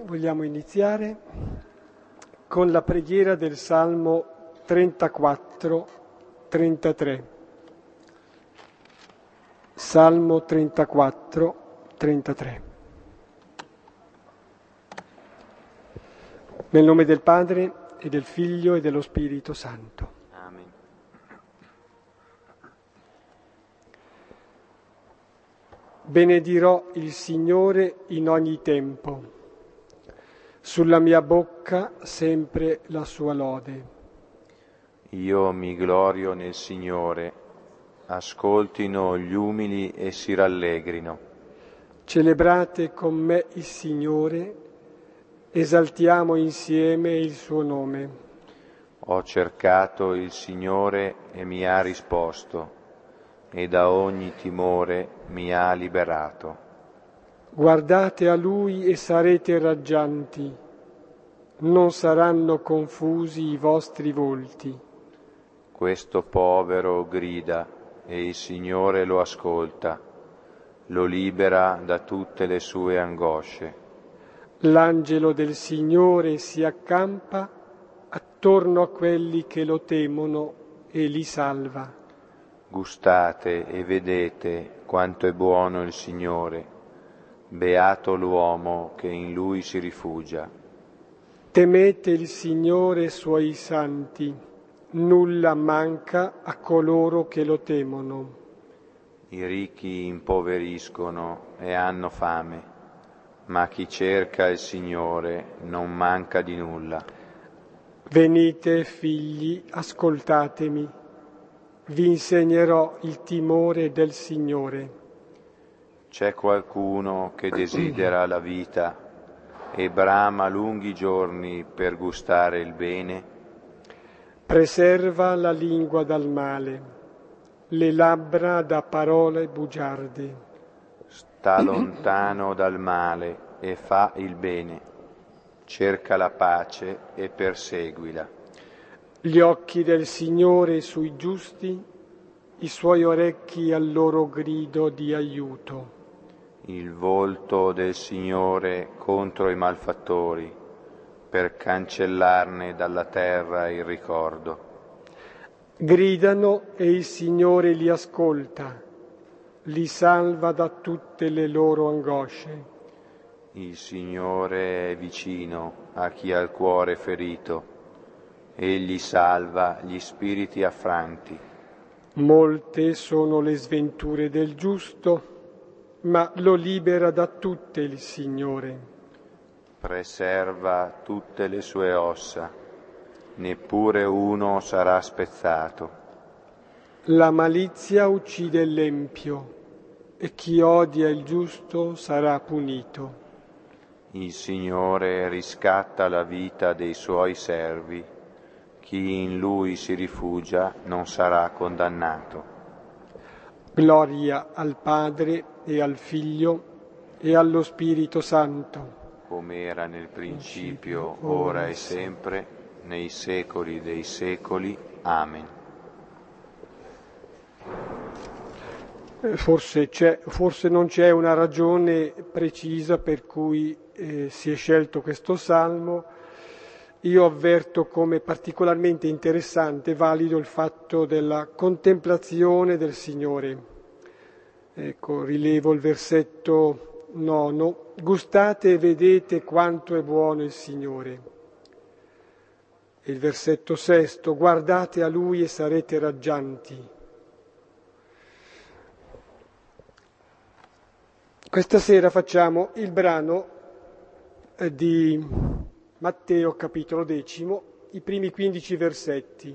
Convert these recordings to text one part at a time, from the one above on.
Vogliamo iniziare con la preghiera del Salmo 34-33. Salmo 34-33. Nel nome del Padre e del Figlio e dello Spirito Santo. Amen. Benedirò il Signore in ogni tempo. Sulla mia bocca sempre la sua lode. Io mi glorio nel Signore, ascoltino gli umili e si rallegrino. Celebrate con me il Signore, esaltiamo insieme il suo nome. Ho cercato il Signore e mi ha risposto, e da ogni timore mi ha liberato. Guardate a Lui e sarete raggianti, non saranno confusi i vostri volti. Questo povero grida e il Signore lo ascolta, lo libera da tutte le sue angosce. L'angelo del Signore si accampa attorno a quelli che lo temono e li salva. Gustate e vedete quanto è buono il Signore. Beato l'uomo che in Lui si rifugia. Temete il Signore suoi santi, nulla manca a coloro che lo temono. I ricchi impoveriscono e hanno fame, ma chi cerca il Signore non manca di nulla. Venite, figli, ascoltatemi, vi insegnerò il timore del Signore. C'è qualcuno che desidera la vita e brama lunghi giorni per gustare il bene? Preserva la lingua dal male, le labbra da parole bugiarde. Sta lontano dal male e fa il bene. Cerca la pace e perseguila. Gli occhi del Signore sui giusti, i suoi orecchi al loro grido di aiuto. Il volto del Signore contro i malfattori, per cancellarne dalla terra il ricordo. Gridano e il Signore li ascolta, li salva da tutte le loro angosce. Il Signore è vicino a chi ha il cuore ferito, egli salva gli spiriti affranti. Molte sono le sventure del giusto, ma lo libera da tutte il Signore. Preserva tutte le sue ossa, neppure uno sarà spezzato. La malizia uccide l'empio e chi odia il giusto sarà punito. Il Signore riscatta la vita dei suoi servi, chi in Lui si rifugia non sarà condannato. Gloria al Padre e al Figlio e allo Spirito Santo. Come era nel principio, ora e sempre, nei secoli dei secoli. Amen. Forse non c'è una ragione precisa per cui si è scelto questo salmo. Io avverto come particolarmente interessante e valido il fatto della contemplazione del Signore. Ecco, rilevo il versetto 9. Gustate e vedete quanto è buono il Signore. E il versetto 6. Guardate a Lui e sarete raggianti. Questa sera facciamo il brano di Matteo capitolo 10, i primi 15 versetti.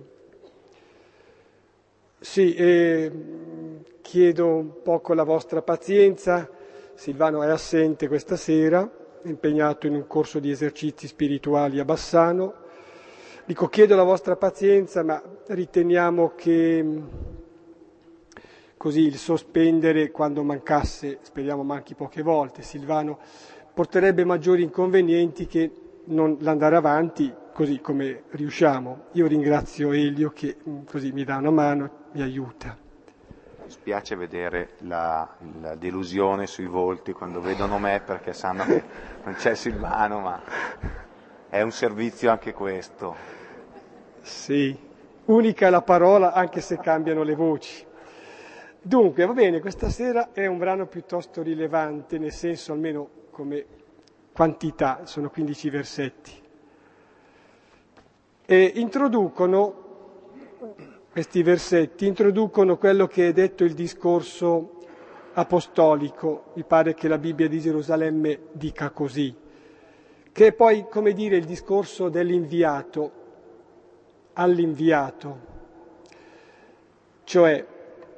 Sì, chiedo un poco la vostra pazienza. Silvano è assente questa sera, è impegnato in un corso di esercizi spirituali a Bassano. Chiedo la vostra pazienza, ma riteniamo che così il sospendere quando mancasse, speriamo manchi poche volte, Silvano, porterebbe maggiori inconvenienti che non l'andare avanti così come riusciamo. Io ringrazio Elio che così mi dà una mano, mi aiuta. Mi spiace vedere la delusione sui volti quando vedono me, perché sanno che non c'è Silvano, ma è un servizio anche questo. Sì, unica è la parola anche se cambiano le voci. Dunque, va bene, questa sera è un brano piuttosto rilevante, nel senso almeno come quantità, sono 15 versetti. E questi versetti introducono quello che è detto il discorso apostolico, mi pare che la Bibbia di Gerusalemme dica così, che è poi, come dire, il discorso dell'inviato all'inviato, cioè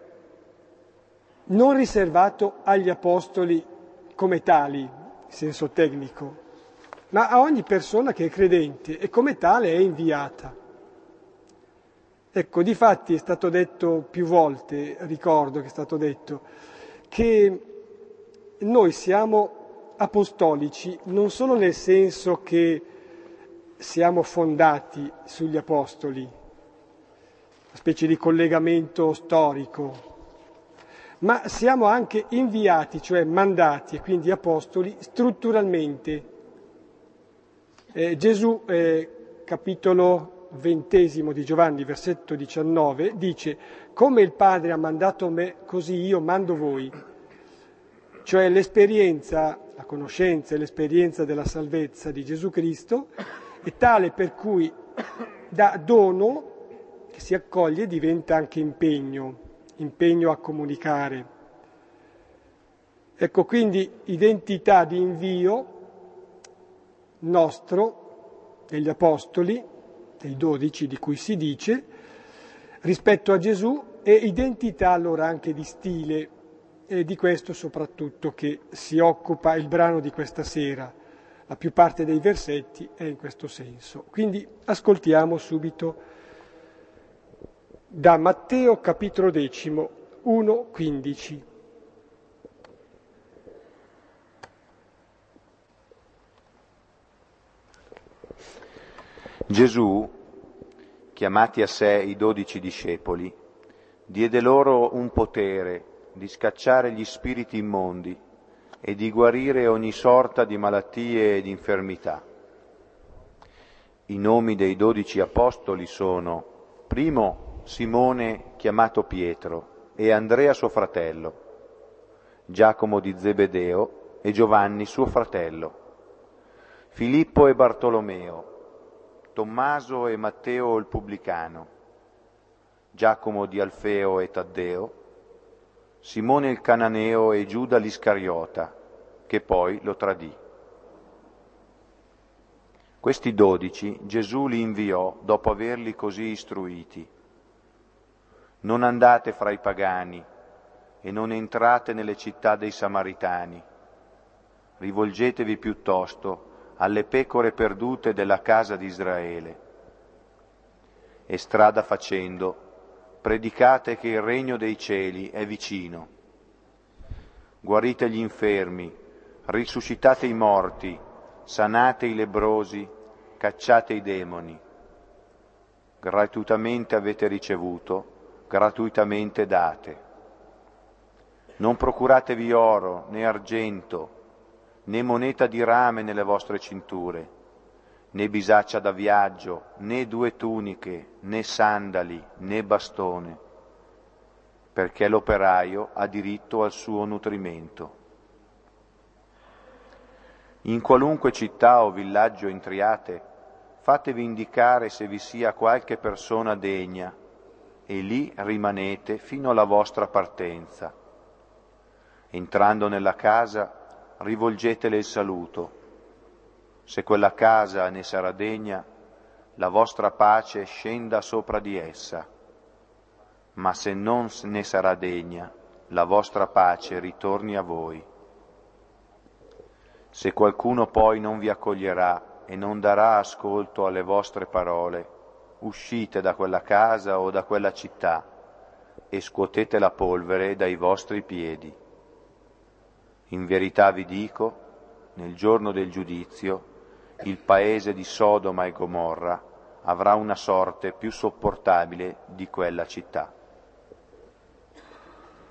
non riservato agli apostoli come tali, in senso tecnico, ma a ogni persona che è credente e come tale è inviata. Ecco, difatti è stato detto più volte, ricordo che è stato detto, che noi siamo apostolici non solo nel senso che siamo fondati sugli apostoli, una specie di collegamento storico, ma siamo anche inviati, cioè mandati, e quindi apostoli, strutturalmente. Gesù, capitolo 20 di Giovanni, versetto 19, dice: come il Padre ha mandato me, così io mando voi. Cioè l'esperienza, la conoscenza e l'esperienza della salvezza di Gesù Cristo è tale per cui da dono che si accoglie diventa anche impegno a comunicare. Ecco, quindi identità di invio nostro, degli apostoli, dei 12 di cui si dice, rispetto a Gesù, e identità allora anche di stile, e di questo soprattutto che si occupa il brano di questa sera. La più parte dei versetti è in questo senso. Quindi ascoltiamo subito da Matteo capitolo 10, 1-15. Gesù, chiamati a sé i 12 discepoli, diede loro un potere di scacciare gli spiriti immondi e di guarire ogni sorta di malattie e di infermità. I nomi dei 12 apostoli sono: primo, Simone chiamato Pietro e Andrea suo fratello, Giacomo di Zebedeo e Giovanni suo fratello, Filippo e Bartolomeo, Tommaso e Matteo il pubblicano, Giacomo di Alfeo e Taddeo, Simone il cananeo e Giuda l'Iscariota, che poi lo tradì. Questi 12 Gesù li inviò dopo averli così istruiti: non andate fra i pagani e non entrate nelle città dei Samaritani, rivolgetevi piuttosto alle pecore perdute della casa di Israele. E strada facendo, predicate che il regno dei cieli è vicino. Guarite gli infermi, risuscitate i morti, sanate i lebbrosi, cacciate i demoni. Gratuitamente avete ricevuto, gratuitamente date. Non procuratevi oro, né argento, né moneta di rame nelle vostre cinture, né bisaccia da viaggio, né 2 tuniche, né sandali, né bastone, perché l'operaio ha diritto al suo nutrimento. In qualunque città o villaggio entriate, fatevi indicare se vi sia qualche persona degna, e lì rimanete fino alla vostra partenza. Entrando nella casa, rivolgetele il saluto. Se quella casa ne sarà degna, la vostra pace scenda sopra di essa, ma se non ne sarà degna, la vostra pace ritorni a voi. Se qualcuno poi non vi accoglierà e non darà ascolto alle vostre parole, uscite da quella casa o da quella città e scuotete la polvere dai vostri piedi. In verità vi dico, nel giorno del giudizio, il paese di Sodoma e Gomorra avrà una sorte più sopportabile di quella città.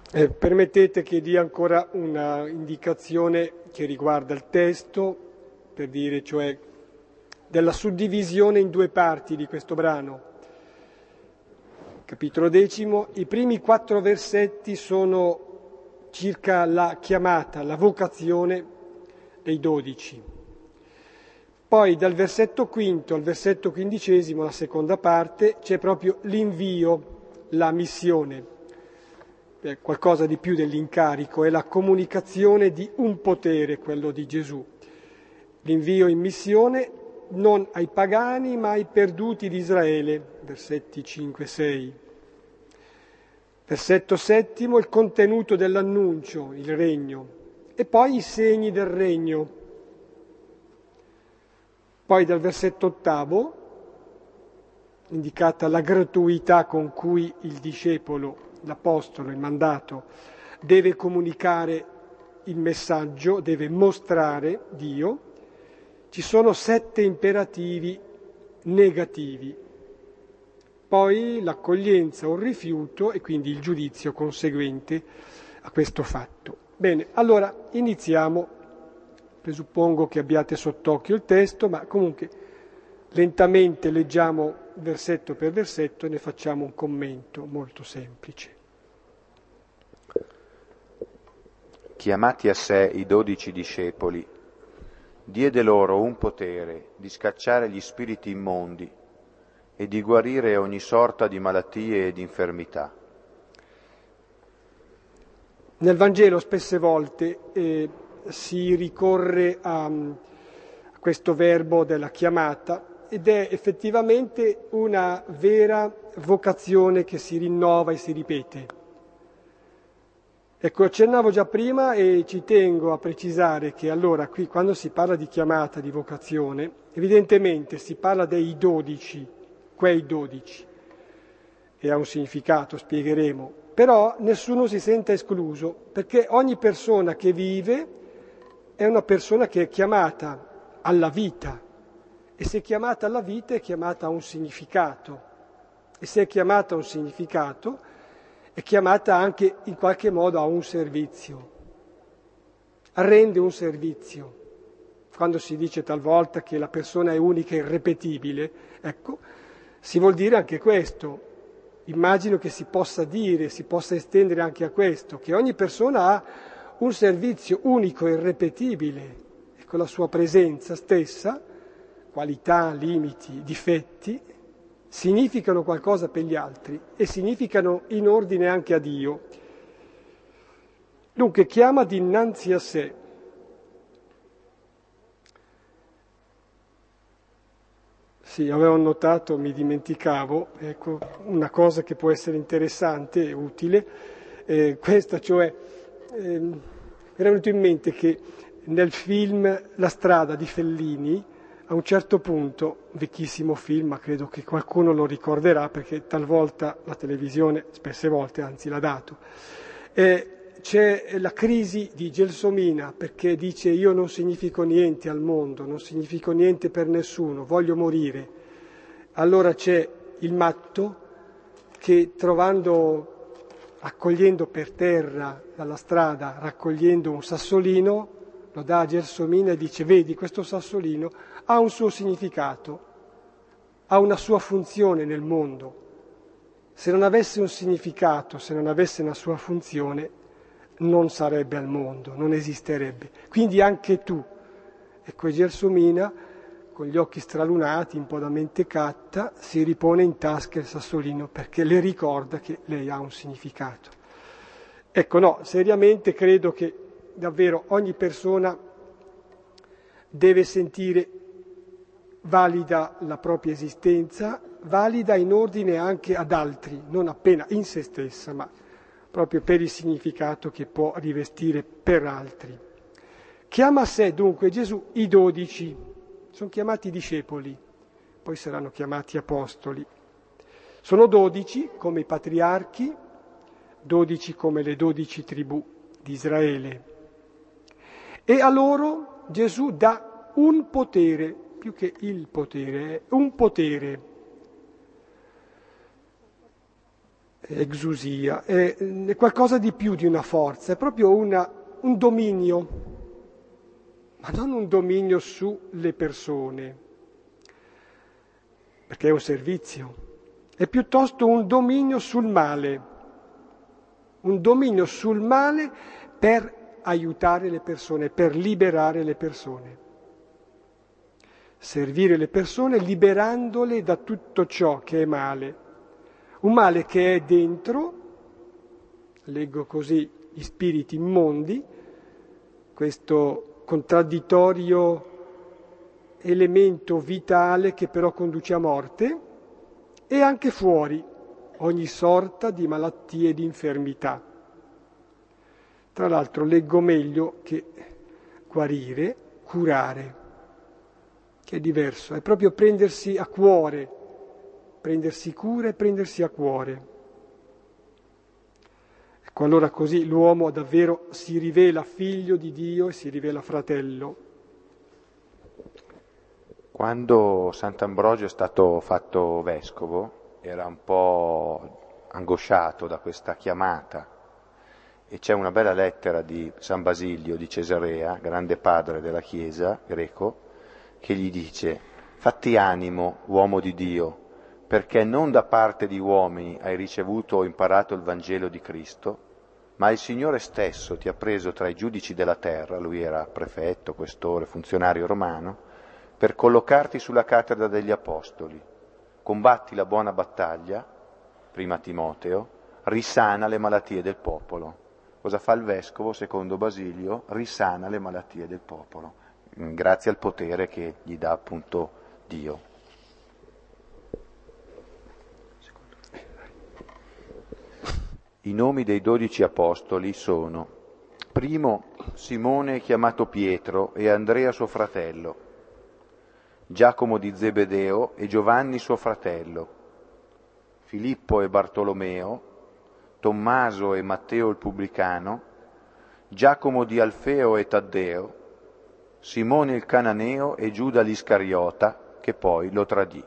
Permettete che dia ancora una indicazione che riguarda il testo, per dire cioè della suddivisione in due parti di questo brano. Capitolo 10, i primi 4 versetti sono circa la chiamata, la vocazione dei 12. Poi dal versetto 5 al versetto 15, la seconda parte, c'è proprio l'invio, la missione. Qualcosa di più dell'incarico, è la comunicazione di un potere, quello di Gesù. L'invio in missione non ai pagani ma ai perduti di Israele, versetti 5 e 6. Versetto 7, il contenuto dell'annuncio, il regno, e poi i segni del regno. Poi dal versetto 8, indicata la gratuità con cui il discepolo, l'apostolo, il mandato, deve comunicare il messaggio, deve mostrare Dio, ci sono 7 imperativi negativi, poi l'accoglienza o il rifiuto e quindi il giudizio conseguente a questo fatto. Bene, allora iniziamo, presuppongo che abbiate sott'occhio il testo, ma comunque lentamente leggiamo versetto per versetto e ne facciamo un commento molto semplice. Chiamati a sé i 12 discepoli, diede loro un potere di scacciare gli spiriti immondi e di guarire ogni sorta di malattie e di infermità. Nel Vangelo spesse volte si ricorre a questo verbo della chiamata ed è effettivamente una vera vocazione che si rinnova e si ripete. Ecco, accennavo già prima e ci tengo a precisare che allora qui quando si parla di chiamata, di vocazione, evidentemente si parla dei 12, quei 12, e ha un significato, spiegheremo, però nessuno si sente escluso, perché ogni persona che vive è una persona che è chiamata alla vita, e se è chiamata alla vita è chiamata a un significato, e se è chiamata a un significato è chiamata anche in qualche modo a un servizio, rende un servizio. Quando si dice talvolta che la persona è unica e irripetibile, ecco, si vuol dire anche questo. Immagino che si possa dire, si possa estendere anche a questo, che ogni persona ha un servizio unico e irripetibile e con la sua presenza stessa, qualità, limiti, difetti, significano qualcosa per gli altri e significano in ordine anche a Dio. Dunque chiama dinanzi a sé. Sì, avevo notato, mi dimenticavo, ecco, una cosa che può essere interessante e utile, questa cioè, mi era venuto in mente che nel film La strada di Fellini, a un certo punto, vecchissimo film, ma credo che qualcuno lo ricorderà perché talvolta la televisione, spesse volte anzi l'ha dato, c'è la crisi di Gelsomina perché dice io non significo niente al mondo, non significo niente per nessuno, voglio morire. Allora c'è il matto che accogliendo per terra dalla strada, raccogliendo un sassolino, lo dà a Gelsomina e dice vedi questo sassolino ha un suo significato, ha una sua funzione nel mondo. Se non avesse un significato, se non avesse una sua funzione, non sarebbe al mondo, non esisterebbe. Quindi anche tu, ecco Gelsomina, con gli occhi stralunati, un po' da mentecatta, si ripone in tasca il sassolino perché le ricorda che lei ha un significato. Ecco, no, seriamente credo che davvero ogni persona deve sentire valida la propria esistenza, valida in ordine anche ad altri, non appena in se stessa, ma proprio per il significato che può rivestire per altri. Chiama a sé dunque Gesù i 12, sono chiamati discepoli, poi saranno chiamati apostoli. Sono 12 come i patriarchi, 12 come le 12 tribù di Israele. E a loro Gesù dà un potere, più che il potere, un potere. exusia, è qualcosa di più di una forza, è proprio un dominio, ma non un dominio sulle persone, perché è un servizio, è piuttosto un dominio sul male per aiutare le persone, per liberare le persone. Servire le persone liberandole da tutto ciò che è male. Un male che è dentro, leggo così, gli spiriti immondi, questo contraddittorio elemento vitale che però conduce a morte, e anche fuori ogni sorta di malattie e di infermità. Tra l'altro leggo meglio che guarire, curare, che è diverso, è proprio prendersi a cuore, prendersi cura e prendersi a cuore. Ecco, allora così l'uomo davvero si rivela figlio di Dio e si rivela fratello. Quando Sant'Ambrogio è stato fatto vescovo era un po' angosciato da questa chiamata e c'è una bella lettera di San Basilio di Cesarea, grande padre della Chiesa greco, che gli dice: fatti animo, uomo di Dio, perché non da parte di uomini hai ricevuto o imparato il Vangelo di Cristo, ma il Signore stesso ti ha preso tra i giudici della terra, lui era prefetto, questore, funzionario romano, per collocarti sulla cattedra degli Apostoli. Combatti la buona battaglia, prima Timoteo, risana le malattie del popolo. Cosa fa il vescovo, secondo Basilio? Risana le malattie del popolo, grazie al potere che gli dà appunto Dio. I nomi dei 12 apostoli sono: primo, Simone chiamato Pietro e Andrea suo fratello, Giacomo di Zebedeo e Giovanni suo fratello, Filippo e Bartolomeo, Tommaso e Matteo il pubblicano, Giacomo di Alfeo e Taddeo, Simone il cananeo e Giuda l'Iscariota, che poi lo tradì.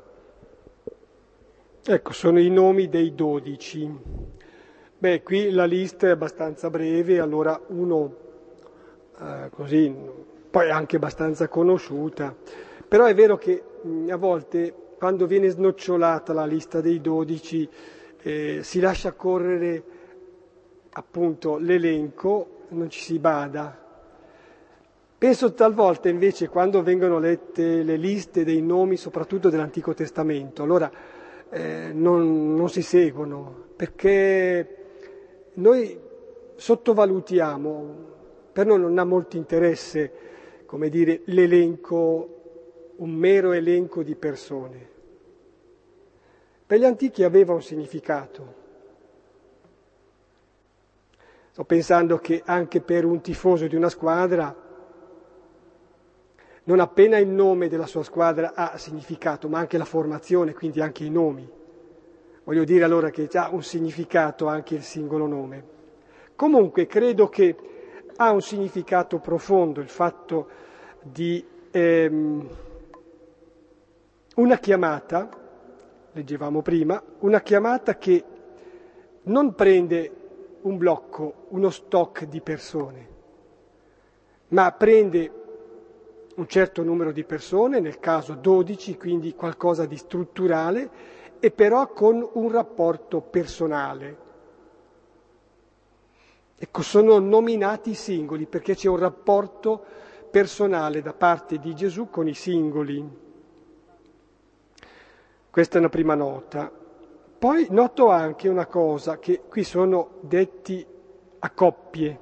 Ecco, sono i nomi dei 12. Beh, qui la lista è abbastanza breve, allora uno così, poi è anche abbastanza conosciuta, però è vero che a volte quando viene snocciolata la lista dei 12 si lascia correre appunto l'elenco, non ci si bada. Penso talvolta invece quando vengono lette le liste dei nomi, soprattutto dell'Antico Testamento, allora non si seguono, perché noi sottovalutiamo, per noi non ha molto interesse, come dire, l'elenco, un mero elenco di persone. Per gli antichi aveva un significato. Sto pensando che anche per un tifoso di una squadra, non appena il nome della sua squadra ha significato, ma anche la formazione, quindi anche i nomi. Voglio dire allora che ha un significato anche il singolo nome. Comunque credo che ha un significato profondo il fatto di una chiamata, leggevamo prima, una chiamata che non prende un blocco, uno stock di persone, ma prende un certo numero di persone, nel caso 12, quindi qualcosa di strutturale, e però con un rapporto personale. Ecco, sono nominati i singoli perché c'è un rapporto personale da parte di Gesù con i singoli. Questa è una prima nota. Poi noto anche una cosa, che qui sono detti a coppie.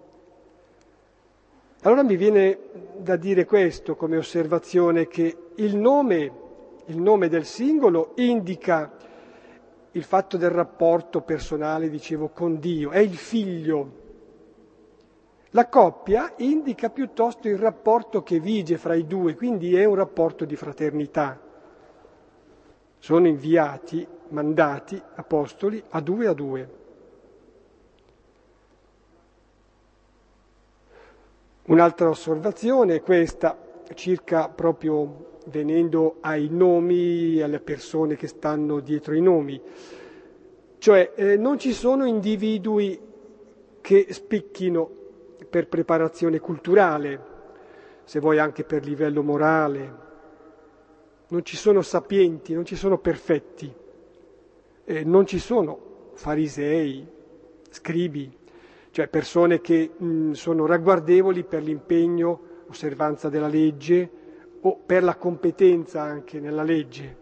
Allora mi viene da dire questo come osservazione, che il nome del singolo indica il fatto del rapporto personale, dicevo, con Dio, è il figlio. La coppia indica piuttosto il rapporto che vige fra i due, quindi è un rapporto di fraternità. Sono inviati, mandati, apostoli, a due. Un'altra osservazione è questa, circa proprio venendo ai nomi, alle persone che stanno dietro i nomi. Cioè non ci sono individui che spicchino per preparazione culturale, se vuoi anche per livello morale, non ci sono sapienti, non ci sono perfetti, non ci sono farisei, scribi, cioè persone che sono ragguardevoli per l'impegno, osservanza della legge o per la competenza anche nella legge.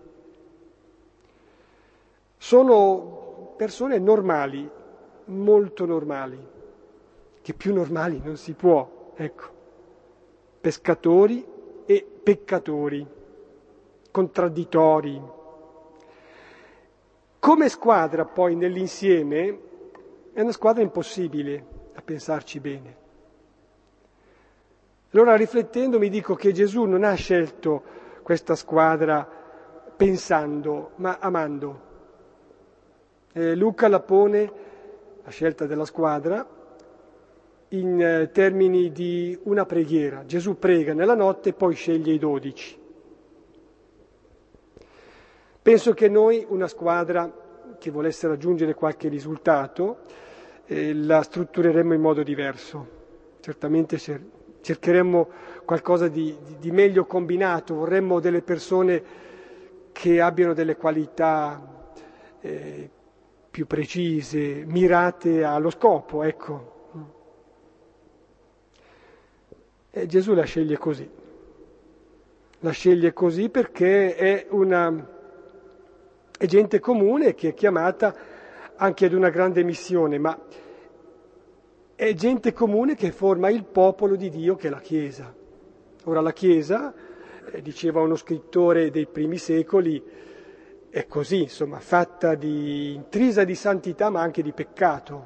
Sono persone normali, molto normali, che più normali non si può, ecco, pescatori e peccatori, contraddittori. Come squadra poi nell'insieme è una squadra impossibile, a pensarci bene. Allora riflettendo mi dico che Gesù non ha scelto questa squadra pensando, ma amando. Luca la pone, la scelta della squadra, in termini di una preghiera. Gesù prega nella notte e poi sceglie i 12. Penso che noi, una squadra che volesse raggiungere qualche risultato, la struttureremmo in modo diverso. Certamente cercheremmo qualcosa di meglio combinato, vorremmo delle persone che abbiano delle qualità più precise, mirate allo scopo, ecco. E Gesù la sceglie così. La sceglie così perché è gente comune che è chiamata anche ad una grande missione, ma è gente comune che forma il popolo di Dio che è la Chiesa. Ora la Chiesa, diceva uno scrittore dei primi secoli, è così, insomma, intrisa di santità ma anche di peccato.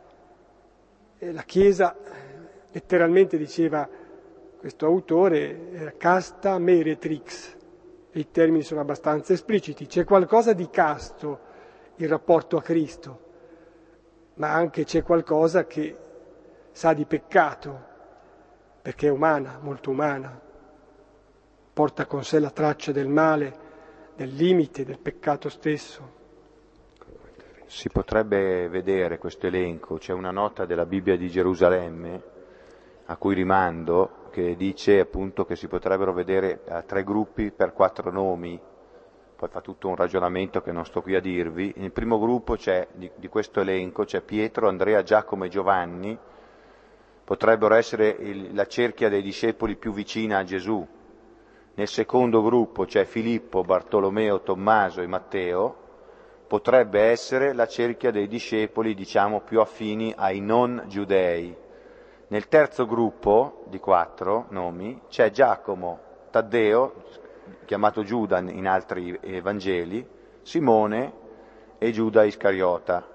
E la Chiesa, letteralmente diceva questo autore, era casta meretrix, e i termini sono abbastanza espliciti. C'è qualcosa di casto in rapporto a Cristo, ma anche c'è qualcosa che sa di peccato, perché è umana, molto umana, porta con sé la traccia del male, del limite, del peccato stesso. Si potrebbe vedere questo elenco, c'è una nota della Bibbia di Gerusalemme, a cui rimando, che dice appunto che si potrebbero vedere 3 gruppi per 4 nomi, poi fa tutto un ragionamento che non sto qui a dirvi. Nel primo gruppo di questo elenco c'è Pietro, Andrea, Giacomo e Giovanni, potrebbero essere la cerchia dei discepoli più vicina a Gesù. Nel secondo gruppo c'è Filippo, Bartolomeo, Tommaso e Matteo, potrebbe essere la cerchia dei discepoli, diciamo, più affini ai non giudei. Nel terzo gruppo, di 4 nomi, c'è Giacomo, Taddeo, chiamato Giuda in altri Vangeli, Simone e Giuda Iscariota,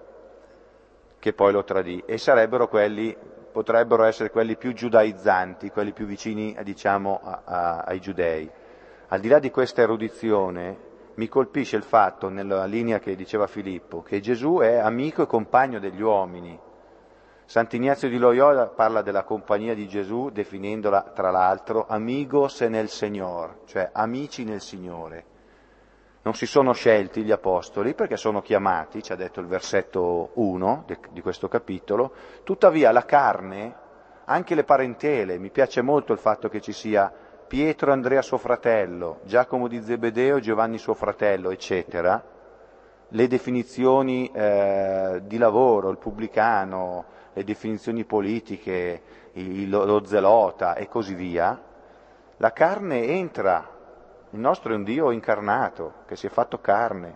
che poi lo tradì, e potrebbero essere quelli più giudaizzanti, quelli più vicini, diciamo, ai giudei. Al di là di questa erudizione, mi colpisce il fatto, nella linea che diceva Filippo, che Gesù è amico e compagno degli uomini. Sant'Ignazio di Loyola parla della compagnia di Gesù definendola, tra l'altro, amigos nel Señor, cioè amici nel Signore. Non si sono scelti gli apostoli perché sono chiamati, ci ha detto il versetto 1 di questo capitolo, tuttavia la carne, anche le parentele, mi piace molto il fatto che ci sia Pietro, Andrea suo fratello, Giacomo di Zebedeo, Giovanni suo fratello, eccetera, le definizioni di lavoro, il pubblicano, le definizioni politiche, lo zelota e così via, la carne entra. Il nostro è un Dio incarnato, che si è fatto carne.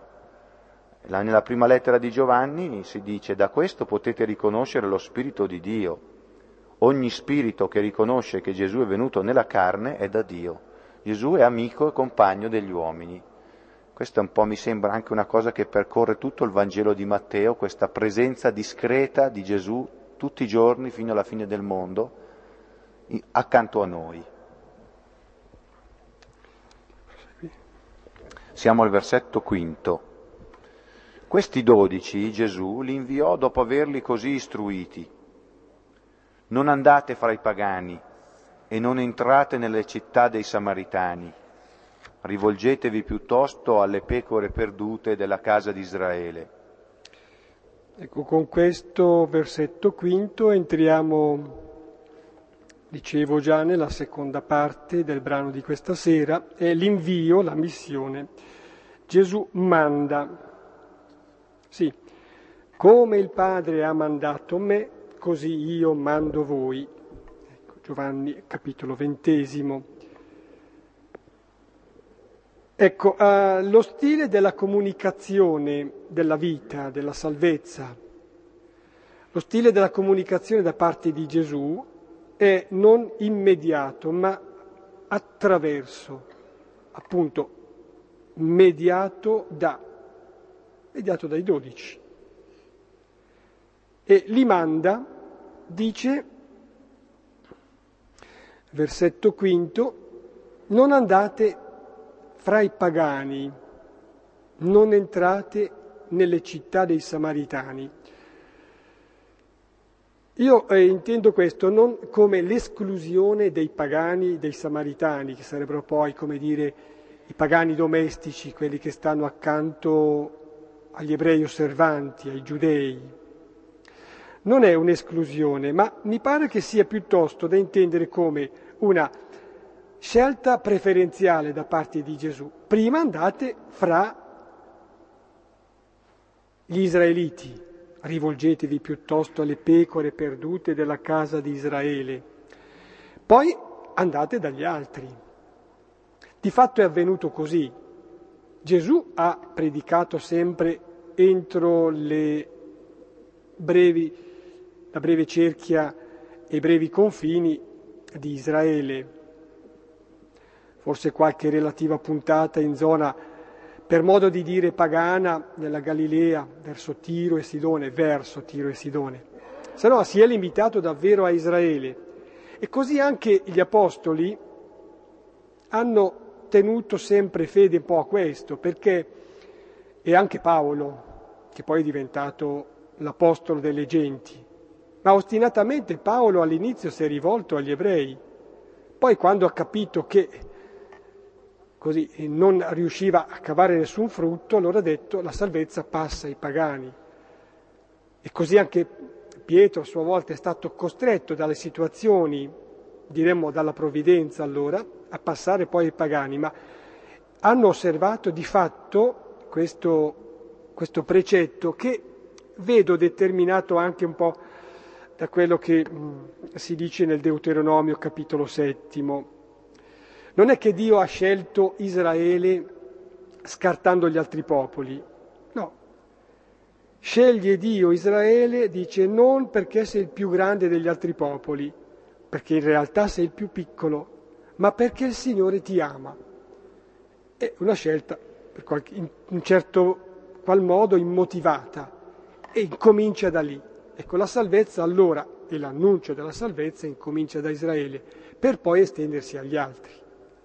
Nella prima lettera di Giovanni si dice: da questo potete riconoscere lo Spirito di Dio. Ogni spirito che riconosce che Gesù è venuto nella carne è da Dio. Gesù è amico e compagno degli uomini. Questa un po' mi sembra anche una cosa che percorre tutto il Vangelo di Matteo, questa presenza discreta di Gesù tutti i giorni fino alla fine del mondo, accanto a noi. Siamo al versetto 5. Questi 12 Gesù li inviò dopo averli così istruiti. Non andate fra i pagani e non entrate nelle città dei Samaritani. Rivolgetevi piuttosto alle pecore perdute della casa di Israele. Ecco, con questo versetto quinto entriamo, dicevo già, nella seconda parte del brano di questa sera, è l'invio, la missione. Gesù manda. Sì, come il Padre ha mandato me, così io mando voi. Ecco, Giovanni, capitolo 20. Ecco, lo stile della comunicazione della vita, della salvezza, lo stile della comunicazione da parte di Gesù è non immediato, ma attraverso, appunto, mediato dai 12. E li manda, dice, versetto quinto, non andate fra i pagani, non entrate nelle città dei Samaritani. Io intendo questo non come l'esclusione dei pagani, dei Samaritani, che sarebbero poi, come dire, i pagani domestici, quelli che stanno accanto agli ebrei osservanti, ai giudei. Non è un'esclusione, ma mi pare che sia piuttosto da intendere come una scelta preferenziale da parte di Gesù. Prima andate fra gli israeliti, rivolgetevi piuttosto alle pecore perdute della casa di Israele. Poi andate dagli altri. Di fatto è avvenuto così. Gesù ha predicato sempre entro la breve cerchia e i brevi confini di Israele. Forse qualche relativa puntata in zona, per modo di dire, pagana, nella Galilea, verso Tiro e Sidone. Se no si è limitato davvero a Israele. E così anche gli apostoli hanno tenuto sempre fede un po' a questo, perché, e anche Paolo, che poi è diventato l'apostolo delle genti, ma ostinatamente Paolo all'inizio si è rivolto agli ebrei, poi quando ha capito che così non riusciva a cavare nessun frutto, allora ha detto la salvezza passa ai pagani. E così anche Pietro a sua volta è stato costretto dalle situazioni, diremmo dalla provvidenza allora, a passare poi ai pagani, ma hanno osservato di fatto questo precetto che vedo determinato anche un po' da quello che si dice nel Deuteronomio capitolo 7. Non è che Dio ha scelto Israele scartando gli altri popoli, no. Sceglie Dio Israele, dice, non perché sei il più grande degli altri popoli, perché in realtà sei il più piccolo, ma perché il Signore ti ama. È una scelta, in un certo qual modo, immotivata, e incomincia da lì. Ecco, la salvezza allora, e l'annuncio della salvezza incomincia da Israele, per poi estendersi agli altri.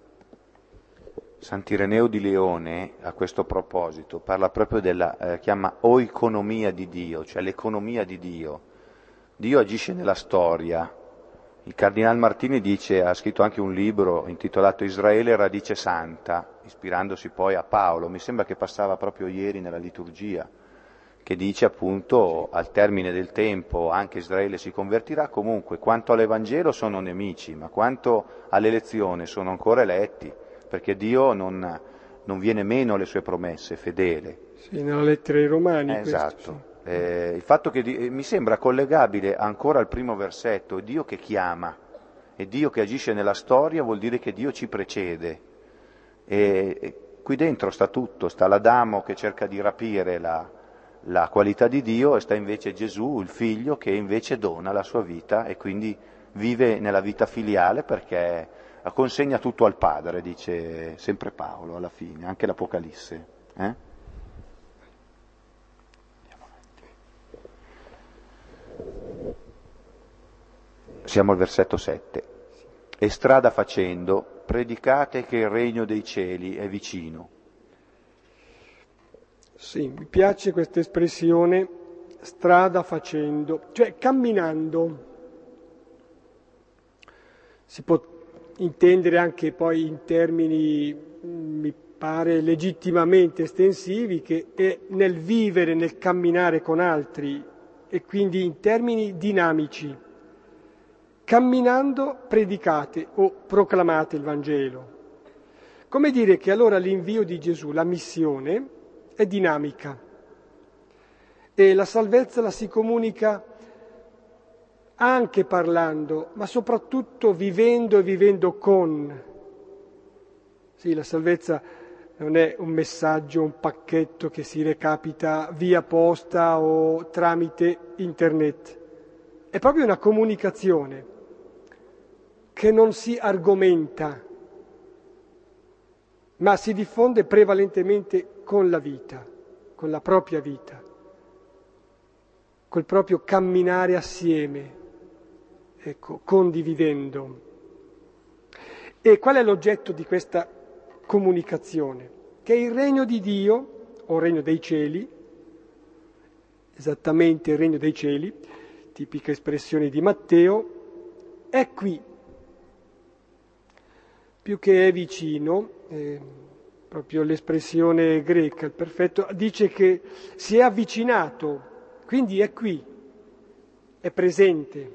Sant'Ireneo di Leone, a questo proposito, parla proprio della, chiama oikonomia di Dio, cioè l'economia di Dio. Dio agisce nella storia. Il Cardinal Martini ha scritto anche un libro intitolato Israele radice santa, ispirandosi poi a Paolo, mi sembra che passava proprio ieri nella liturgia, che dice appunto al termine del tempo anche Israele si convertirà, comunque quanto all'Evangelo sono nemici, ma quanto all'elezione sono ancora eletti, perché Dio non viene meno alle sue promesse, fedele. Sì, nella lettera ai Romani. Esatto. Questo, sì. Il fatto che mi sembra collegabile ancora al primo versetto, Dio che chiama e Dio che agisce nella storia vuol dire che Dio ci precede. E qui dentro sta tutto, sta l'Adamo che cerca di rapire la qualità di Dio e sta invece Gesù, il Figlio, che invece dona la sua vita e quindi vive nella vita filiale perché consegna tutto al Padre, dice sempre Paolo alla fine, anche l'Apocalisse. Siamo al versetto 7. E strada facendo, predicate che il regno dei cieli è vicino. Sì, mi piace questa espressione, strada facendo, cioè camminando. Si può intendere anche poi in termini, mi pare legittimamente estensivi, che è nel vivere, nel camminare con altri, e quindi in termini dinamici. Camminando predicate o proclamate il Vangelo. Come dire che allora l'invio di Gesù, la missione, è dinamica e la salvezza la si comunica anche parlando, ma soprattutto vivendo e vivendo con. Sì, la salvezza non è un messaggio, un pacchetto che si recapita via posta o tramite internet. È proprio una comunicazione che non si argomenta, ma si diffonde prevalentemente con la vita, con la propria vita, col proprio camminare assieme, ecco, condividendo. E qual è l'oggetto di questa comunicazione? Che il regno di Dio, o il regno dei cieli, esattamente il regno dei cieli, tipica espressione di Matteo, è qui. Più che è vicino, proprio l'espressione greca, il perfetto, dice che si è avvicinato, quindi è qui, è presente.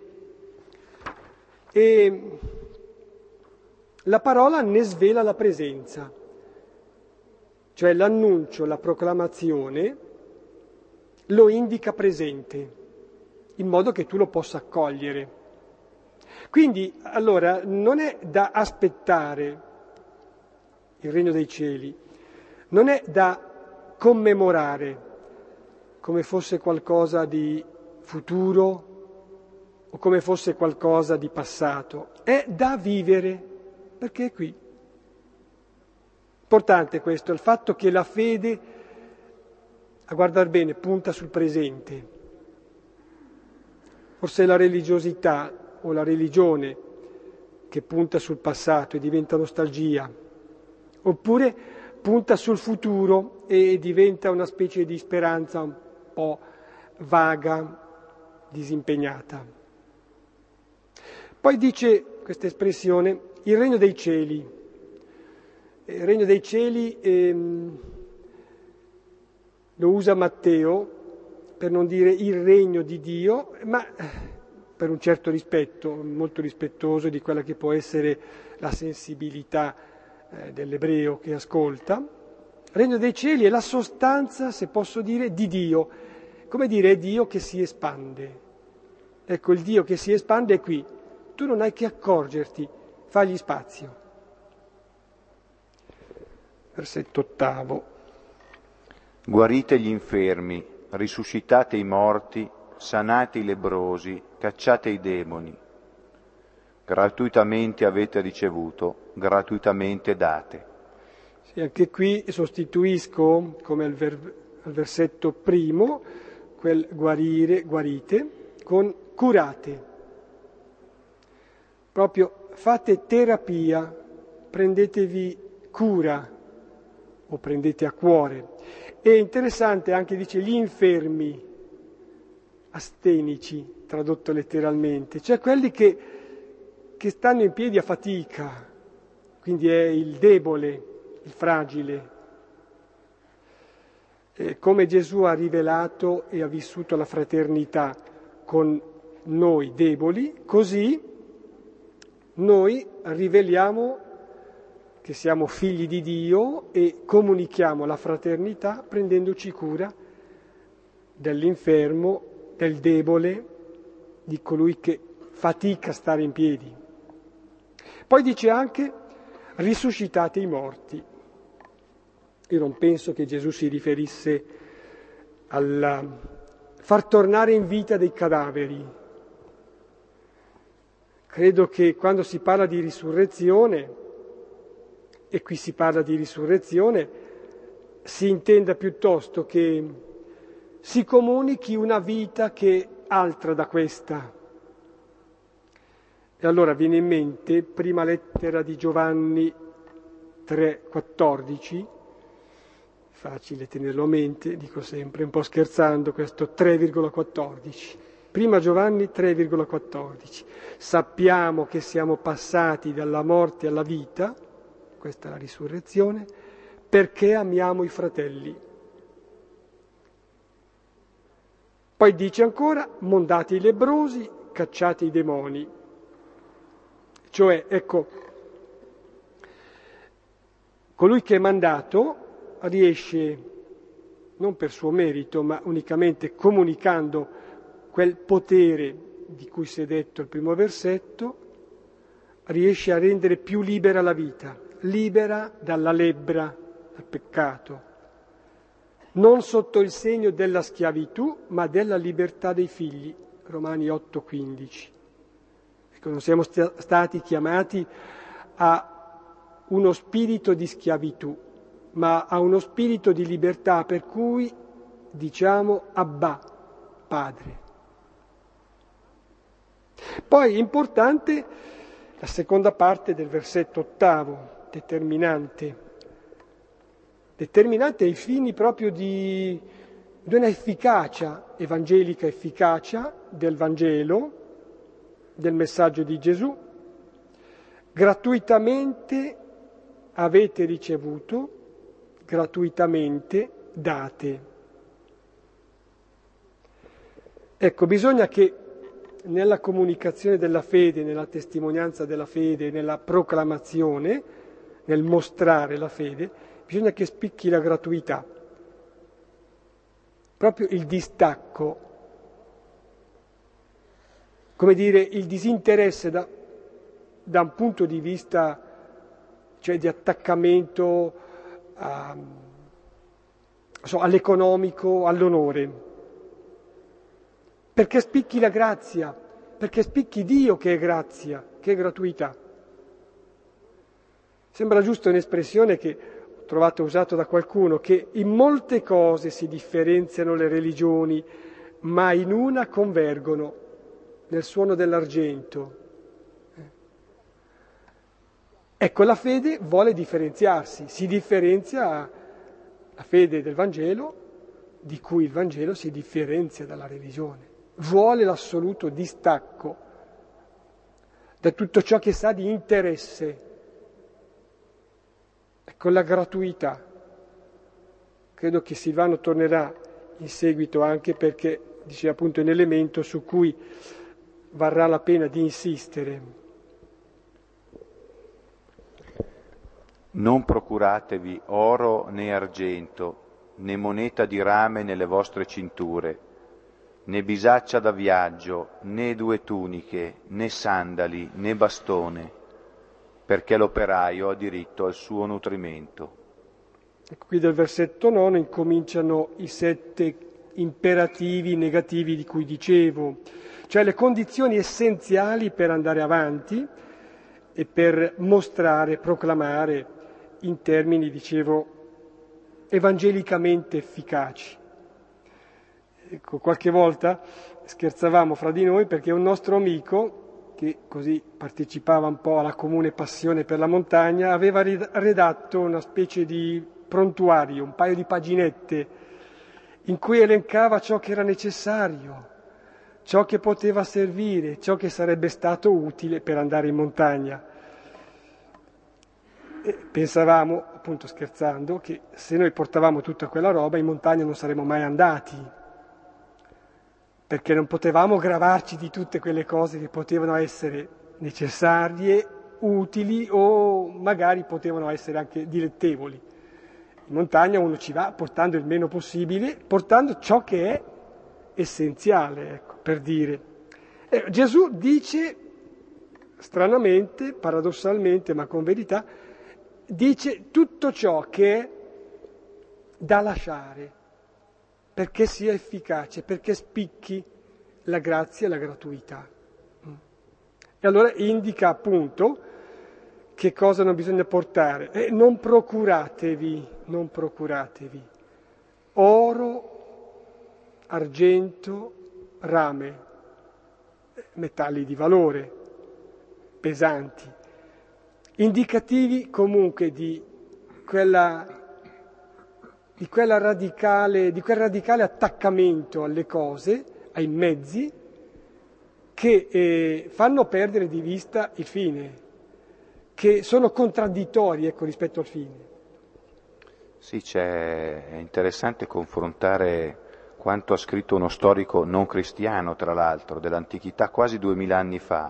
E la parola ne svela la presenza, cioè l'annuncio, la proclamazione lo indica presente, in modo che tu lo possa accogliere. Quindi, allora, non è da aspettare il regno dei cieli, non è da commemorare come fosse qualcosa di futuro o come fosse qualcosa di passato, è da vivere, perché è qui. Importante questo, il fatto che la fede, a guardar bene, punta sul presente. Forse la religiosità o la religione che punta sul passato e diventa nostalgia, oppure punta sul futuro e diventa una specie di speranza un po' vaga, disimpegnata. Poi dice questa espressione, il regno dei cieli. Il regno dei cieli lo usa Matteo per non dire il regno di Dio, ma per un certo rispetto, molto rispettoso di quella che può essere la sensibilità dell'ebreo che ascolta. Il regno dei cieli è la sostanza, se posso dire, di Dio. Come dire, è Dio che si espande. Ecco, il Dio che si espande è qui. Tu non hai che accorgerti, fagli spazio. Versetto 8. Guarite gli infermi, risuscitate i morti, sanate i lebbrosi, cacciate i demoni. Gratuitamente avete ricevuto, gratuitamente date. Sì, anche qui sostituisco, come al versetto primo, quel guarire, guarite, con curate. Proprio fate terapia, prendetevi cura o prendete a cuore. È interessante anche, dice, gli infermi, astenici, tradotto letteralmente, cioè quelli che stanno in piedi a fatica, quindi è il debole, il fragile. Come Gesù ha rivelato e ha vissuto la fraternità con noi deboli, così noi riveliamo che siamo figli di Dio e comunichiamo la fraternità prendendoci cura dell'infermo, del debole, di colui che fatica a stare in piedi. Poi dice anche risuscitate i morti. Io non penso che Gesù si riferisse al far tornare in vita dei cadaveri. Credo che quando si parla di risurrezione, e qui si parla di risurrezione, si intenda piuttosto che si comunichi una vita che è altra da questa. E allora viene in mente, prima lettera di Giovanni 3,14, facile tenerlo a mente, dico sempre, un po' scherzando, questo 3,14. Prima Giovanni 3,14. Sappiamo che siamo passati dalla morte alla vita, questa è la risurrezione, perché amiamo i fratelli. Poi dice ancora, mondate i lebbrosi, cacciate i demoni. Cioè, ecco, colui che è mandato riesce, non per suo merito, ma unicamente comunicando quel potere di cui si è detto il primo versetto, riesce a rendere più libera la vita, libera dalla lebbra, dal peccato, non sotto il segno della schiavitù, ma della libertà dei figli, Romani 8,15. Ecco, non siamo stati chiamati a uno spirito di schiavitù, ma a uno spirito di libertà, per cui diciamo Abba, Padre. Poi importante la seconda parte del versetto 8, determinante ai fini proprio di una efficacia, evangelica efficacia del Vangelo, del messaggio di Gesù. Gratuitamente avete ricevuto, gratuitamente date. Ecco, bisogna che nella comunicazione della fede, nella testimonianza della fede, nella proclamazione, nel mostrare la fede, bisogna che spicchi la gratuità, proprio il distacco, come dire, il disinteresse da un punto di vista, cioè di attaccamento all'economico, all'onore. Perché spicchi la grazia, perché spicchi Dio che è grazia, che è gratuità. Sembra giusta un'espressione che ho trovato usata da qualcuno, che in molte cose si differenziano le religioni, ma in una convergono, nel suono dell'argento. Ecco, la fede vuole differenziarsi, si differenzia la fede del Vangelo, di cui il Vangelo si differenzia dalla religione. Vuole l'assoluto distacco da tutto ciò che sa di interesse. Ecco, la gratuità. Credo che Silvano tornerà in seguito anche perché, dice appunto, è un elemento su cui varrà la pena di insistere. Non procuratevi oro né argento, né moneta di rame nelle vostre cinture, né bisaccia da viaggio, né 2 tuniche, né sandali, né bastone, perché l'operaio ha diritto al suo nutrimento. Ecco, qui dal versetto 9 incominciano i 7 imperativi negativi di cui dicevo, cioè le condizioni essenziali per andare avanti e per mostrare, proclamare in termini, dicevo, evangelicamente efficaci. Ecco, qualche volta scherzavamo fra di noi perché un nostro amico, che così partecipava un po' alla comune passione per la montagna, aveva redatto una specie di prontuario, un paio di paginette, in cui elencava ciò che era necessario, ciò che poteva servire, ciò che sarebbe stato utile per andare in montagna. E pensavamo, appunto scherzando, che se noi portavamo tutta quella roba in montagna non saremmo mai andati, perché non potevamo gravarci di tutte quelle cose che potevano essere necessarie, utili o magari potevano essere anche dilettevoli. In montagna uno ci va portando il meno possibile, portando ciò che è essenziale, ecco, per dire. Gesù dice, stranamente, paradossalmente, ma con verità, dice tutto ciò che è da lasciare, perché sia efficace, perché spicchi la grazia e la gratuità. E allora indica appunto che cosa non bisogna portare. Non procuratevi oro, argento, rame, metalli di valore, pesanti, indicativi comunque di quel radicale attaccamento alle cose, ai mezzi, che fanno perdere di vista il fine, che sono contraddittori, ecco, rispetto al fine. Sì, è interessante confrontare quanto ha scritto uno storico non cristiano, tra l'altro, dell'antichità, quasi 2000 anni fa,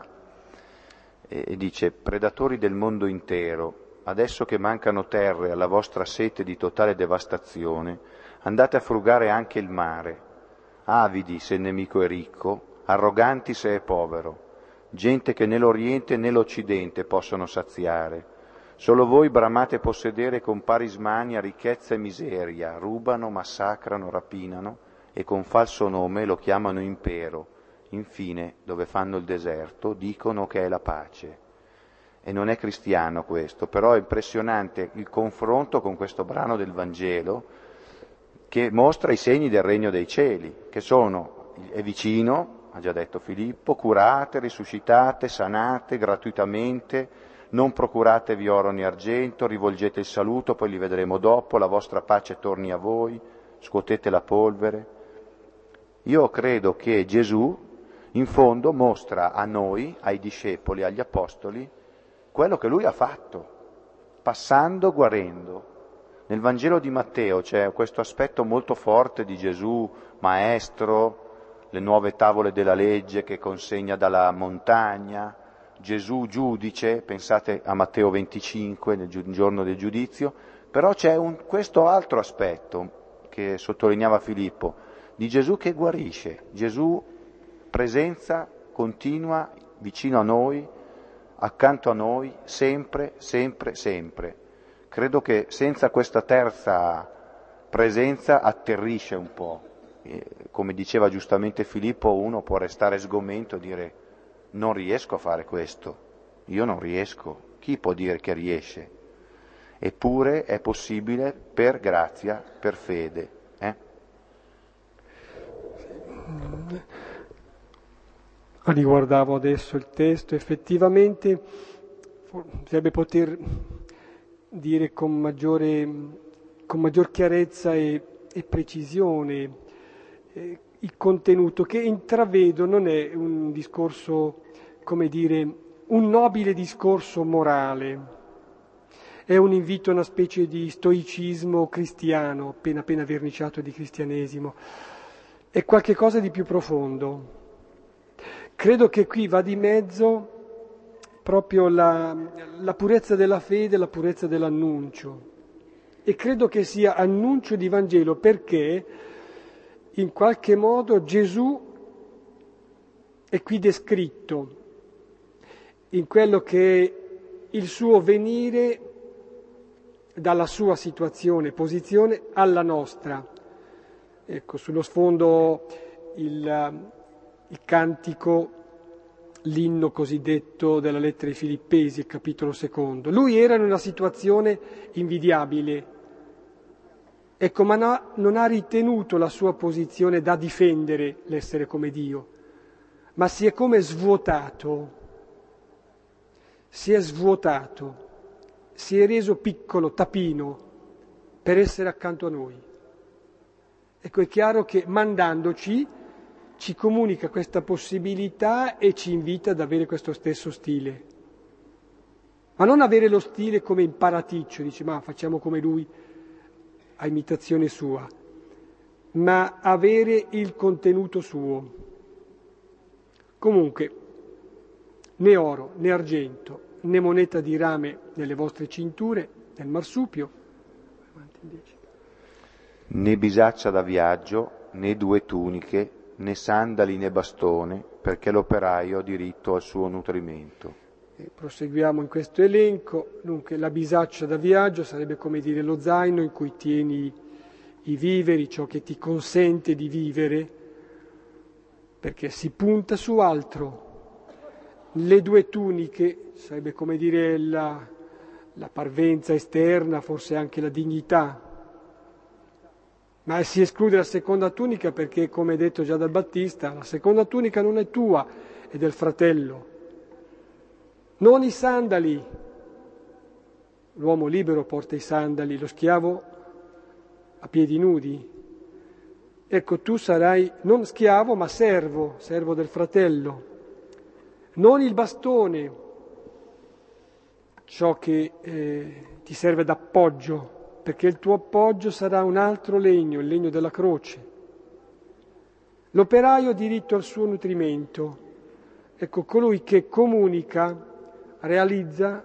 e dice: predatori del mondo intero, adesso che mancano terre alla vostra sete di totale devastazione, andate a frugare anche il mare, avidi se il nemico è ricco, arroganti se è povero, gente che né l'Oriente né l'Occidente possono saziare. Solo voi bramate possedere con pari smania ricchezza e miseria, rubano, massacrano, rapinano e con falso nome lo chiamano impero. Infine, dove fanno il deserto, dicono che è la pace. E non è cristiano questo, però è impressionante il confronto con questo brano del Vangelo che mostra i segni del regno dei cieli, che è vicino, ha già detto Filippo, curate, risuscitate, sanate gratuitamente, non procuratevi oro né argento, rivolgete il saluto, poi li vedremo dopo, la vostra pace torni a voi, scuotete la polvere. Io credo che Gesù, in fondo, mostra a noi, ai discepoli, agli apostoli, quello che lui ha fatto, passando, guarendo. Nel Vangelo di Matteo c'è questo aspetto molto forte di Gesù, maestro, le nuove tavole della legge che consegna dalla montagna, Gesù giudice, pensate a Matteo 25, nel giorno del giudizio, però c'è questo altro aspetto che sottolineava Filippo, di Gesù che guarisce, Gesù presenza continua vicino a noi, accanto a noi, sempre, sempre, sempre. Credo che senza questa terza presenza atterrisce un po'. Come diceva giustamente Filippo, uno può restare sgomento e dire: non riesco a fare questo, io non riesco. Chi può dire che riesce? Eppure è possibile per grazia, per fede. Riguardavo adesso il testo, effettivamente bisognerebbe poter dire con maggior chiarezza e precisione il contenuto, che intravedo non è un discorso, come dire, un nobile discorso morale, è un invito a una specie di stoicismo cristiano, appena verniciato di cristianesimo, è qualche cosa di più profondo. Credo che qui va di mezzo proprio la purezza della fede, la purezza dell'annuncio. E credo che sia annuncio di Vangelo perché in qualche modo Gesù è qui descritto in quello che è il suo venire dalla sua situazione, posizione alla nostra. Ecco, sullo sfondo il cantico, l'inno cosiddetto della lettera ai Filippesi, il capitolo 2. Lui era in una situazione invidiabile, ecco, ma non ha ritenuto la sua posizione da difendere l'essere come Dio, ma si è come svuotato, si è reso piccolo, tapino, per essere accanto a noi. Ecco, è chiaro che mandandoci ci comunica questa possibilità e ci invita ad avere questo stesso stile. Ma non avere lo stile come imparaticcio, dice ma facciamo come lui, a imitazione sua, ma avere il contenuto suo. Comunque, né oro, né argento, né moneta di rame nelle vostre cinture, nel marsupio, né bisaccia da viaggio, né 2 tuniche, né sandali né bastone, perché l'operaio ha diritto al suo nutrimento. E proseguiamo in questo elenco. Dunque la bisaccia da viaggio sarebbe come dire lo zaino in cui tieni i viveri, ciò che ti consente di vivere, perché si punta su altro. Le 2 tuniche sarebbe come dire la parvenza esterna, forse anche la dignità. Ma si esclude la seconda tunica perché, come detto già dal Battista, la seconda tunica non è tua, è del fratello. Non i sandali. L'uomo libero porta i sandali, lo schiavo a piedi nudi. Ecco, tu sarai non schiavo ma servo del fratello. Non il bastone, ciò che ti serve d'appoggio perché il tuo appoggio sarà un altro legno, il legno della croce. L'operaio ha diritto al suo nutrimento. Ecco, colui che comunica, realizza,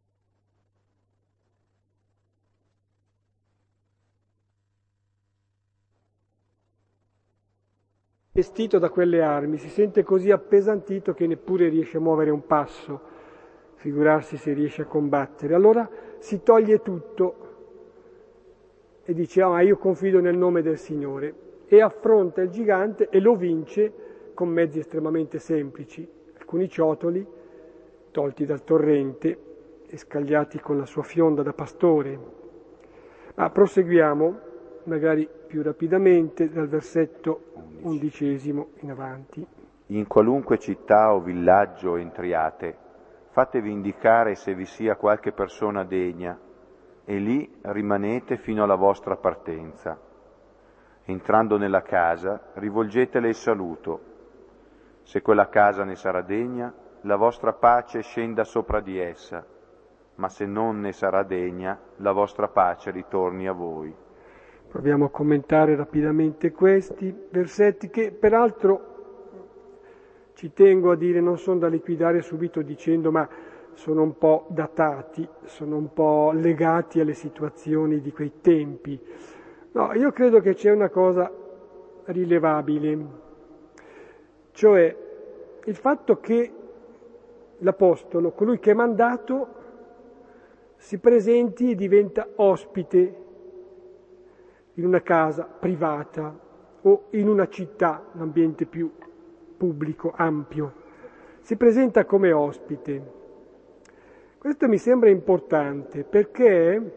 vestito da quelle armi, si sente così appesantito che neppure riesce a muovere un passo, figurarsi se riesce a combattere. Allora si toglie tutto e dice: ma io confido nel nome del Signore, e affronta il gigante e lo vince con mezzi estremamente semplici, alcuni ciotoli tolti dal torrente e scagliati con la sua fionda da pastore. Ma proseguiamo magari più rapidamente dal versetto 11 in avanti. In qualunque città o villaggio entriate, fatevi indicare se vi sia qualche persona degna, e lì rimanete fino alla vostra partenza. Entrando nella casa, rivolgetele il saluto. Se quella casa ne sarà degna, la vostra pace scenda sopra di essa, ma se non ne sarà degna, la vostra pace ritorni a voi. Proviamo a commentare rapidamente questi versetti che peraltro ci tengo a dire non sono da liquidare subito dicendo ma sono un po' datati, sono un po' legati alle situazioni di quei tempi. No, io credo che c'è una cosa rilevabile, cioè il fatto che l'Apostolo, colui che è mandato, si presenti e diventa ospite in una casa privata o in una città, un ambiente più pubblico, ampio. Si presenta come ospite. Questo mi sembra importante perché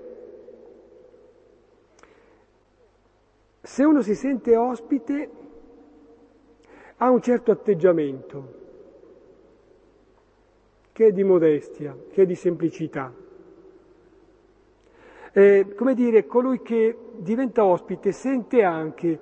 se uno si sente ospite ha un certo atteggiamento che è di modestia, che è di semplicità. Come dire, colui che diventa ospite sente anche,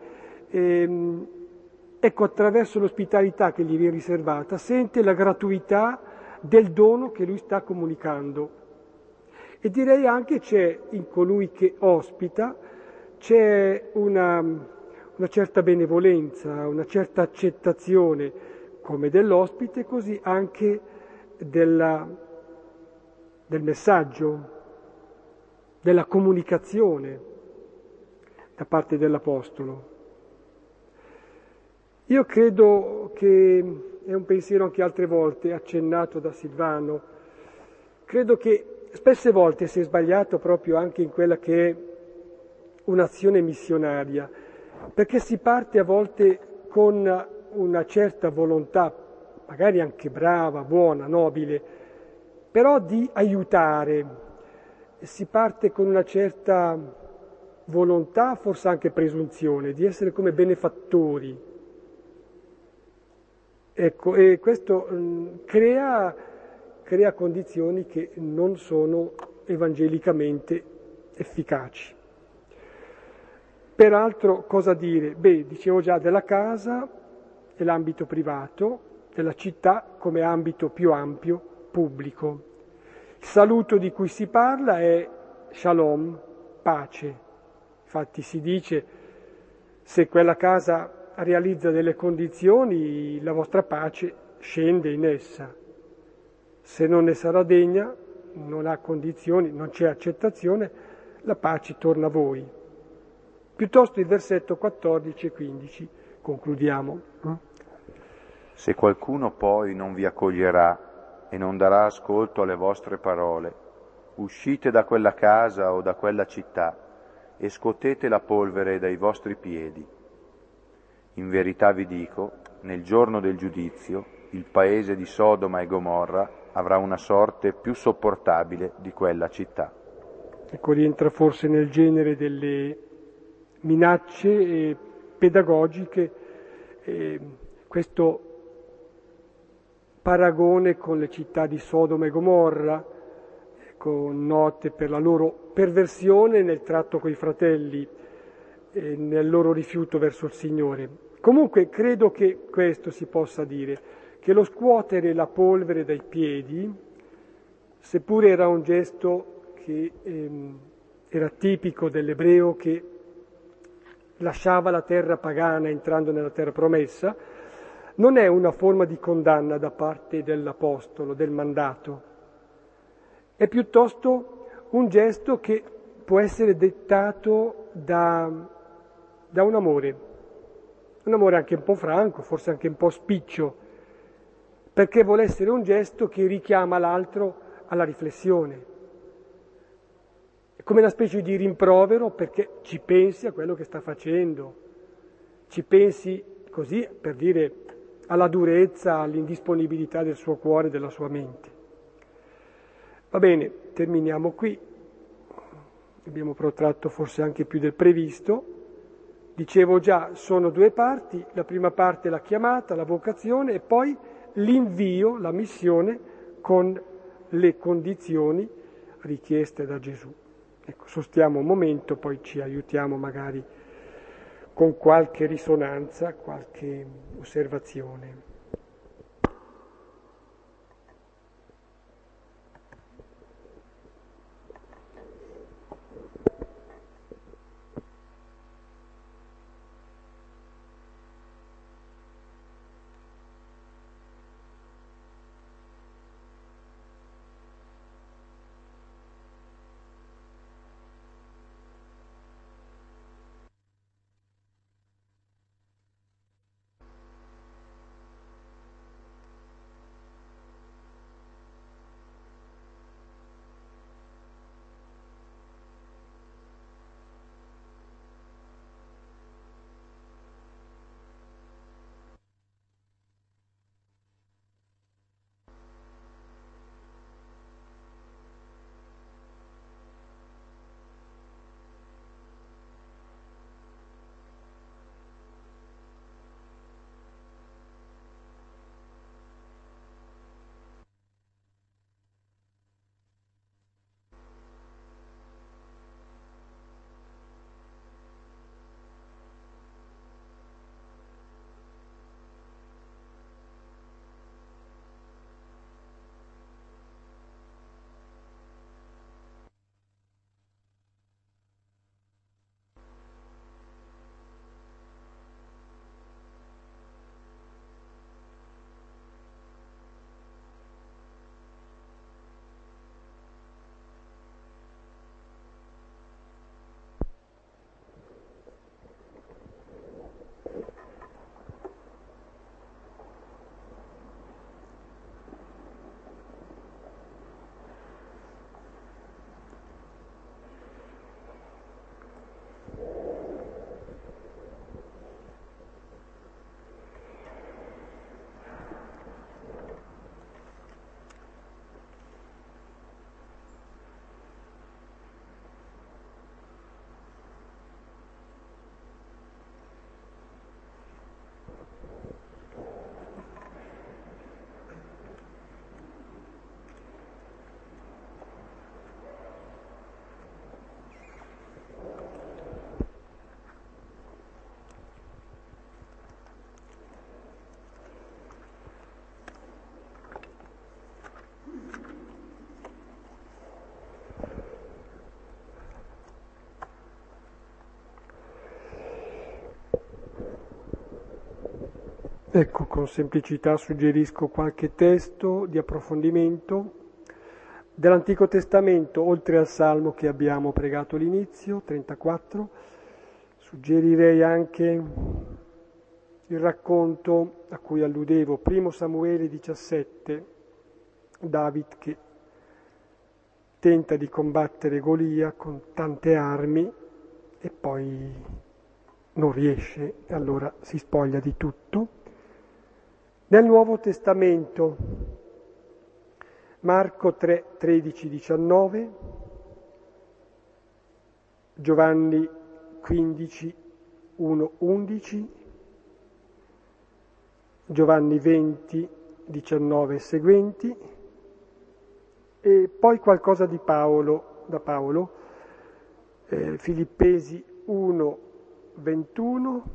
ecco, attraverso l'ospitalità che gli viene riservata, sente la gratuità del dono che lui sta comunicando. E direi anche c'è in colui che ospita, c'è una certa benevolenza, una certa accettazione come dell'ospite, così anche del messaggio, della comunicazione da parte dell'Apostolo. Io credo che, è un pensiero anche altre volte accennato da Silvano, credo che spesse volte si è sbagliato proprio anche in quella che è un'azione missionaria, perché si parte a volte con una certa volontà, magari anche brava, buona, nobile, però di aiutare. Si parte con una certa volontà, forse anche presunzione, di essere come benefattori. Ecco, e questo crea condizioni che non sono evangelicamente efficaci. Peraltro, cosa dire? Dicevo già della casa e l'ambito privato, della città come ambito più ampio, pubblico. Il saluto di cui si parla è shalom, pace. Infatti si dice, se quella casa realizza delle condizioni, la vostra pace scende in essa. Se non ne sarà degna, non ha condizioni, non c'è accettazione, la pace torna a voi. Piuttosto il versetto 14 e 15, concludiamo. Se qualcuno poi non vi accoglierà e non darà ascolto alle vostre parole, uscite da quella casa o da quella città e scotete la polvere dai vostri piedi. In verità vi dico, nel giorno del giudizio, il paese di Sodoma e Gomorra avrà una sorte più sopportabile di quella città. Ecco, rientra forse nel genere delle minacce pedagogiche questo paragone con le città di Sodoma e Gomorra, note per la loro perversione nel tratto coi fratelli e nel loro rifiuto verso il Signore. Comunque credo che questo si possa dire, che lo scuotere la polvere dai piedi, seppure era un gesto che era tipico dell'ebreo che lasciava la terra pagana entrando nella terra promessa, non è una forma di condanna da parte dell'Apostolo, del mandato, è piuttosto un gesto che può essere dettato da un amore anche un po' franco, forse anche un po' spiccio, perché vuole essere un gesto che richiama l'altro alla riflessione. È come una specie di rimprovero perché ci pensi a quello che sta facendo, ci pensi così per dire alla durezza, all'indisponibilità del suo cuore, della sua mente. Va bene, terminiamo qui. Abbiamo protratto forse anche più del previsto. Dicevo già, sono due parti, la prima parte è la chiamata, la vocazione e poi l'invio, la missione con le condizioni richieste da Gesù. Ecco, sostiamo un momento, poi ci aiutiamo magari con qualche risonanza, qualche osservazione. Ecco, con semplicità suggerisco qualche testo di approfondimento dell'Antico Testamento, oltre al Salmo che abbiamo pregato all'inizio, 34, suggerirei anche il racconto a cui alludevo, 1 Samuele 17, David che tenta di combattere Golia con tante armi e poi non riesce, e allora si spoglia di tutto. Nel Nuovo Testamento, Marco 3, 13, 19, Giovanni 15, 1, 11, Giovanni 20, 19 e seguenti, e poi qualcosa di Paolo, da Paolo, Filippesi 1, 21,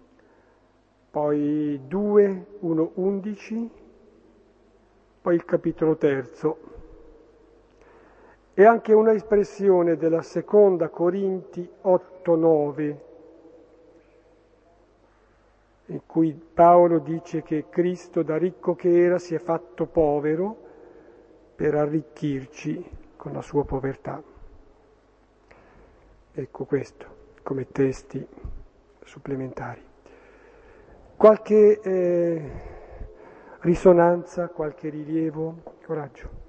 poi 2, 1, 11, poi il capitolo 3. è anche una espressione della seconda Corinti 8-9, in cui Paolo dice che Cristo, da ricco che era, si è fatto povero per arricchirci con la sua povertà. Ecco questo, come testi supplementari. Qualche risonanza, qualche rilievo? Coraggio.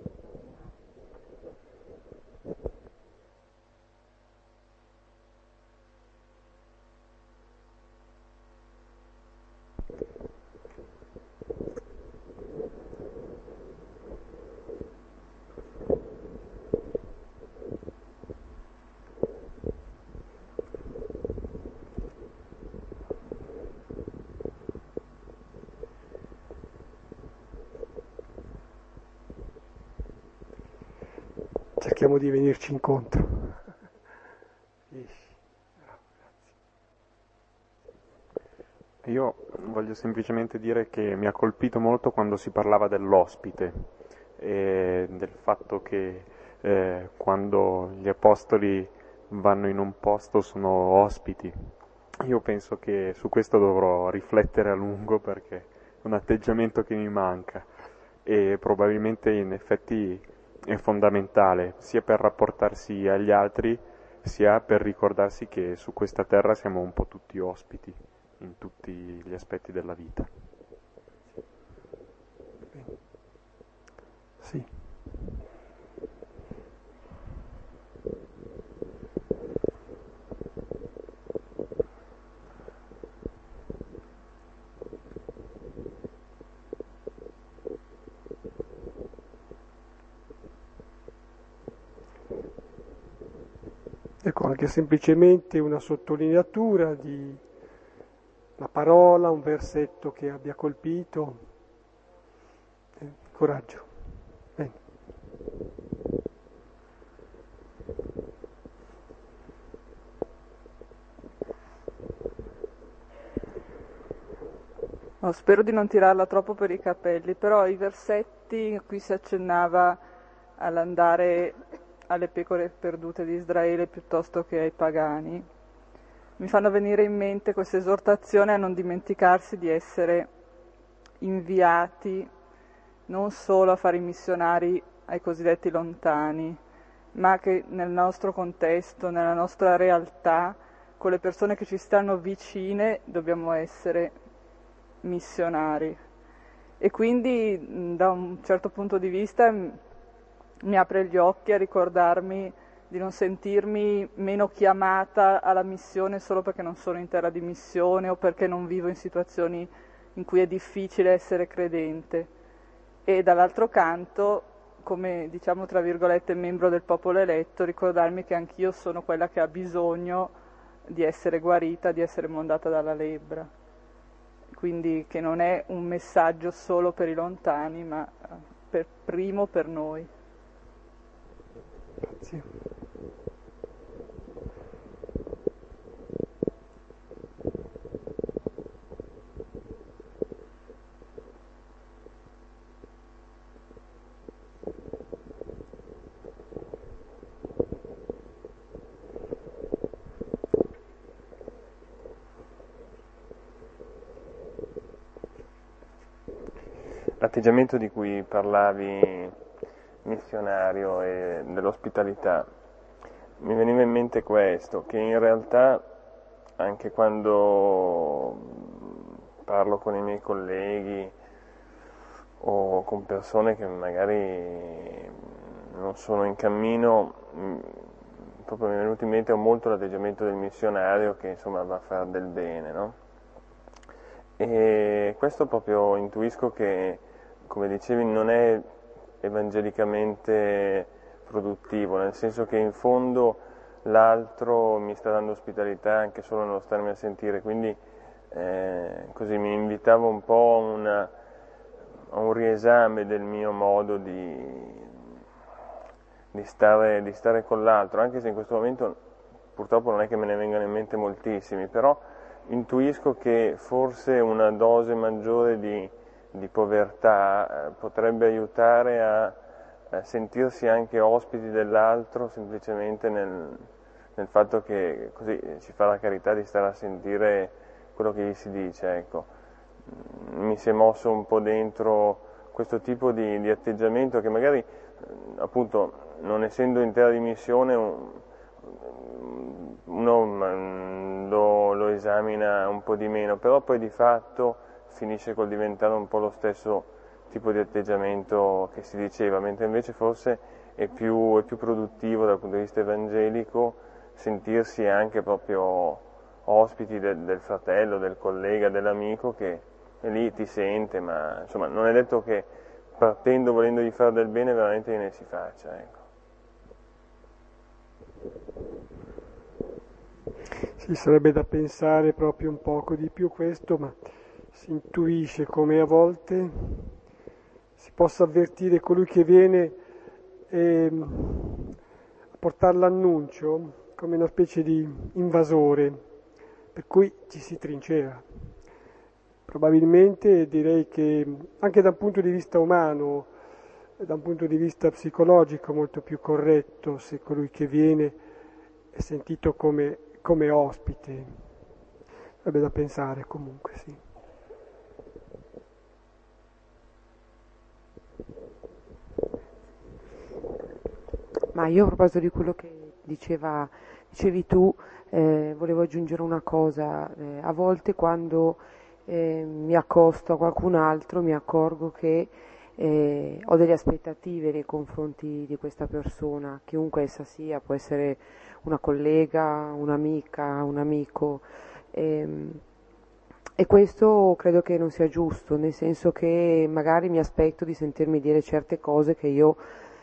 Cerchiamo di venirci incontro. Io voglio semplicemente dire che mi ha colpito molto quando si parlava dell'ospite e del fatto che quando gli apostoli vanno in un posto sono ospiti. Io penso che su questo dovrò riflettere a lungo perché è un atteggiamento che mi manca e probabilmente in effetti è fondamentale sia per rapportarsi agli altri sia per ricordarsi che su questa terra siamo un po' tutti ospiti in tutti gli aspetti della vita. Sì. Ecco, anche semplicemente una sottolineatura di una parola, un versetto che abbia colpito. Coraggio. Bene. No, spero di non tirarla troppo per i capelli, però i versetti in cui si accennava all'andare alle pecore perdute di Israele piuttosto che ai pagani, mi fanno venire in mente questa esortazione a non dimenticarsi di essere inviati non solo a fare i missionari ai cosiddetti lontani, ma che nel nostro contesto, nella nostra realtà, con le persone che ci stanno vicine, dobbiamo essere missionari. E quindi da un certo punto di vista mi apre gli occhi a ricordarmi di non sentirmi meno chiamata alla missione solo perché non sono in terra di missione o perché non vivo in situazioni in cui è difficile essere credente. E dall'altro canto, come diciamo tra virgolette membro del popolo eletto, ricordarmi che anch'io sono quella che ha bisogno di essere guarita, di essere mondata dalla lebbra. Quindi che non è un messaggio solo per i lontani, ma per primo per noi. Grazie. L'atteggiamento di cui parlavi, missionario, e dell'ospitalità, mi veniva in mente questo, che in realtà anche quando parlo con i miei colleghi o con persone che magari non sono in cammino, proprio mi è venuto in mente molto l'atteggiamento del missionario che insomma va a fare del bene, no? E questo proprio intuisco che, come dicevi, non è evangelicamente produttivo, nel senso che in fondo l'altro mi sta dando ospitalità anche solo nello starmi a sentire, quindi così mi invitavo un po' a un riesame del mio modo di stare con l'altro, anche se in questo momento purtroppo non è che me ne vengano in mente moltissimi, però intuisco che forse una dose maggiore di povertà potrebbe aiutare sentirsi anche ospiti dell'altro semplicemente nel fatto che così ci fa la carità di stare a sentire quello che gli si dice, ecco. Mi si è mosso un po' dentro questo tipo di atteggiamento che magari, appunto, non essendo in terra di missione, uno lo esamina un po' di meno, però poi di fatto finisce col diventare un po' lo stesso tipo di atteggiamento che si diceva, mentre invece forse è più produttivo dal punto di vista evangelico sentirsi anche proprio ospiti del fratello, del collega, dell'amico che è lì, ti sente, ma insomma non è detto che partendo volendogli fare del bene veramente ne si faccia, ecco. Sì, sarebbe da pensare proprio un poco di più questo, ma si intuisce come a volte si possa avvertire colui che viene a portare l'annuncio come una specie di invasore, per cui ci si trincea. Probabilmente direi che anche da un punto di vista umano, da un punto di vista psicologico molto più corretto se colui che viene è sentito come ospite. Sarebbe da pensare comunque, sì. Ma io a proposito di quello che dicevi tu, volevo aggiungere una cosa. A volte quando mi accosto a qualcun altro mi accorgo che ho delle aspettative nei confronti di questa persona, chiunque essa sia, può essere una collega, un'amica, un amico. E questo credo che non sia giusto, nel senso che magari mi aspetto di sentirmi dire certe cose che io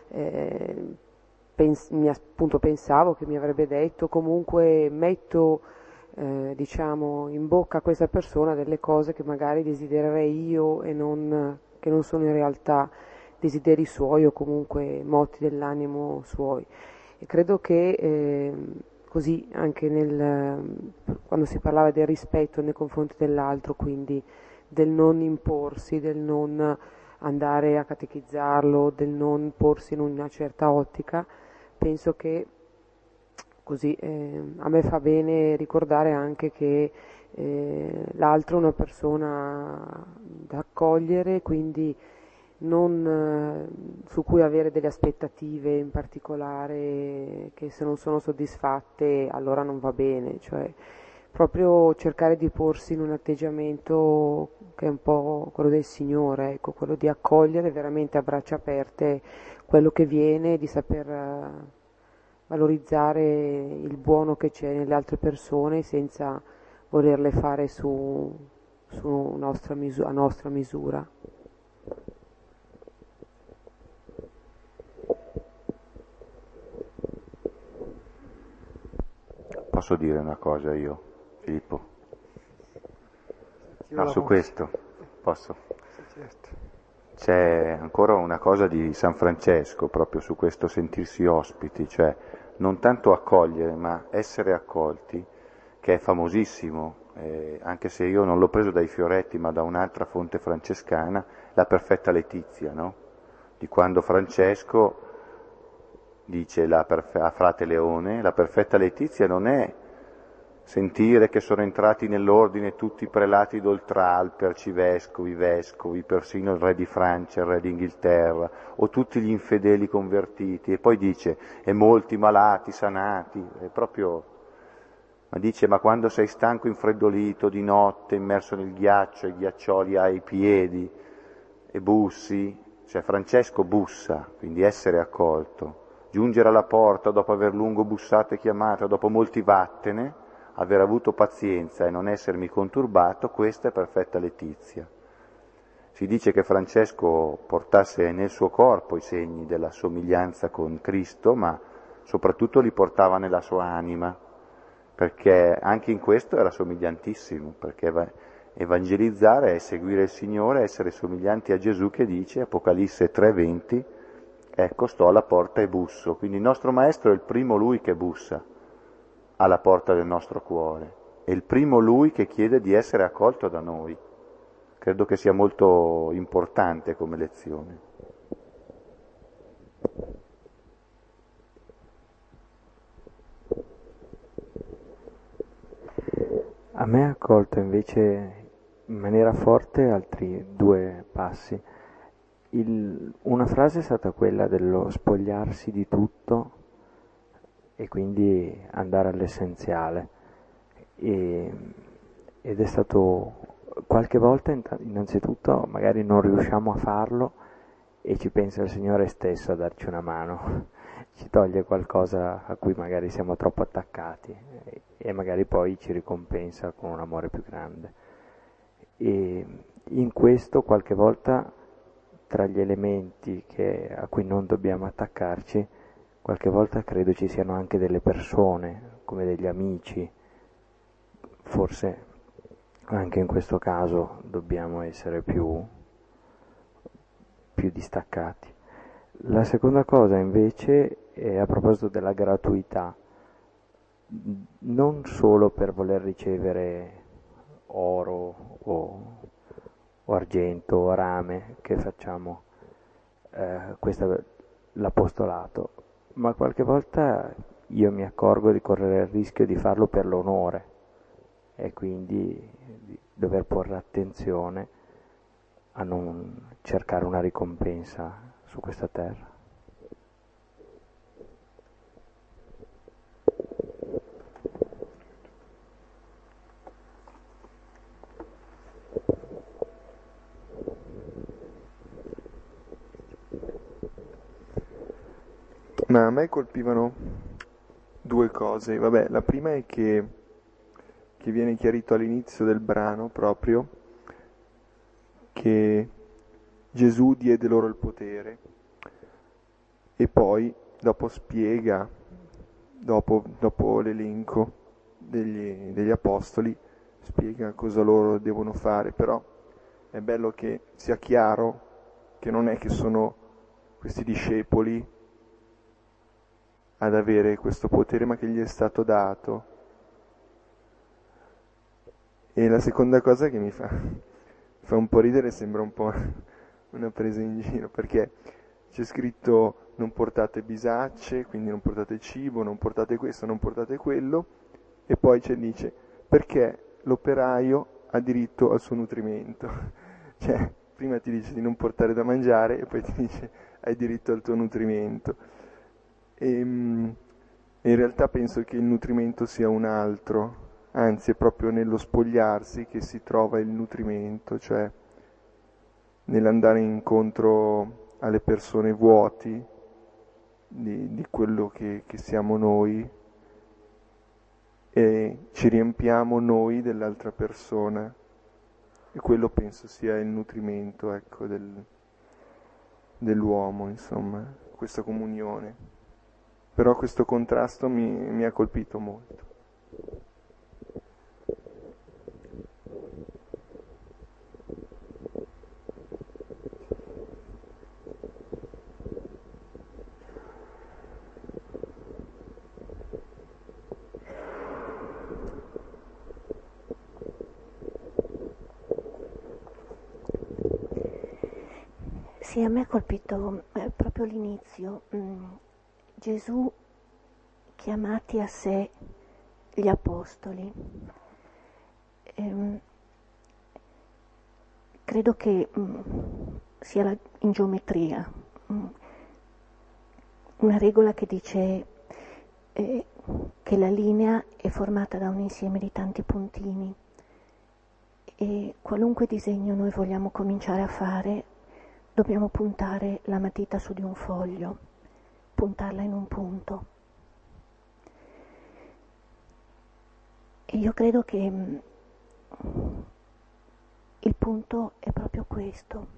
appunto pensavo che mi avrebbe detto, comunque metto diciamo in bocca a questa persona delle cose che magari desidererei io e che non sono in realtà desideri suoi o comunque moti dell'animo suoi. E credo che così anche quando si parlava del rispetto nei confronti dell'altro, quindi del non imporsi, del non andare a catechizzarlo, del non porsi in una certa ottica, penso che così a me fa bene ricordare anche che l'altro è una persona da accogliere, quindi non su cui avere delle aspettative in particolare che se non sono soddisfatte allora non va bene, cioè proprio cercare di porsi in un atteggiamento che è un po' quello del Signore, ecco, quello di accogliere veramente a braccia aperte quello che viene, di saper valorizzare il buono che c'è nelle altre persone senza volerle fare a nostra misura. Posso dire una cosa io, Filippo? No, su voce. questo posso. Sì, certo. C'è ancora una cosa di San Francesco proprio su questo sentirsi ospiti, cioè non tanto accogliere ma essere accolti, che è famosissimo, anche se io non l'ho preso dai Fioretti ma da un'altra fonte francescana, la perfetta letizia, no? Di quando Francesco dice a frate Leone, la perfetta letizia non è sentire che sono entrati nell'ordine tutti i prelati d'Oltralpe, arcivescovi, vescovi, persino il re di Francia, il re d'Inghilterra, o tutti gli infedeli convertiti, e poi dice, e molti malati sanati, è proprio, ma dice, ma quando sei stanco, infreddolito, di notte, immerso nel ghiaccio, i ghiaccioli ai piedi, e bussi, cioè Francesco bussa, quindi essere accolto, giungere alla porta dopo aver lungo bussato e chiamato, dopo molti vattene, aver avuto pazienza e non essermi conturbato, questa è perfetta letizia. Si dice che Francesco portasse nel suo corpo i segni della somiglianza con Cristo, ma soprattutto li portava nella sua anima, perché anche in questo era somigliantissimo, perché evangelizzare è seguire il Signore, essere somiglianti a Gesù che dice, Apocalisse 3:20, ecco sto alla porta e busso. Quindi il nostro Maestro è il primo Lui che bussa alla porta del nostro cuore, è il primo Lui che chiede di essere accolto da noi. Credo che sia molto importante come lezione. A me ha colto invece in maniera forte altri due passi. Una frase è stata quella dello spogliarsi di tutto e quindi andare all'essenziale. Ed è stato qualche volta, innanzitutto, magari non riusciamo a farlo e ci pensa il Signore stesso a darci una mano, ci toglie qualcosa a cui magari siamo troppo attaccati e magari poi ci ricompensa con un amore più grande. E in questo qualche volta tra gli elementi a cui non dobbiamo attaccarci, qualche volta credo ci siano anche delle persone, come degli amici. Forse anche in questo caso dobbiamo essere più distaccati. La seconda cosa invece è a proposito della gratuità, non solo per voler ricevere oro o argento o rame che facciamo l'apostolato, ma qualche volta io mi accorgo di correre il rischio di farlo per l'onore e quindi di dover porre attenzione a non cercare una ricompensa su questa terra. Ma a me colpivano due cose. Vabbè, la prima è che viene chiarito all'inizio del brano proprio che Gesù diede loro il potere e poi dopo spiega, dopo l'elenco degli apostoli, spiega cosa loro devono fare, però è bello che sia chiaro che non è che sono questi discepoli ad avere questo potere, ma che gli è stato dato. E la seconda cosa che mi fa un po' ridere, sembra un po' una presa in giro, perché c'è scritto non portate bisacce, quindi non portate cibo, non portate questo, non portate quello, e poi c'è dice perché l'operaio ha diritto al suo nutrimento. Cioè, prima ti dice di non portare da mangiare e poi ti dice hai diritto al tuo nutrimento. E in realtà penso che il nutrimento sia un altro, anzi è proprio nello spogliarsi che si trova il nutrimento, cioè nell'andare incontro alle persone vuoti di quello che siamo noi e ci riempiamo noi dell'altra persona, e quello penso sia il nutrimento, ecco, dell'uomo, insomma, questa comunione. Però questo contrasto mi ha colpito molto. Sì, a me ha colpito proprio l'inizio. Gesù chiamati a sé gli apostoli. Credo che sia in geometria una regola che dice che la linea è formata da un insieme di tanti puntini e qualunque disegno noi vogliamo cominciare a fare dobbiamo puntare la matita su di un foglio, puntarla in un punto. E io credo che il punto è proprio questo.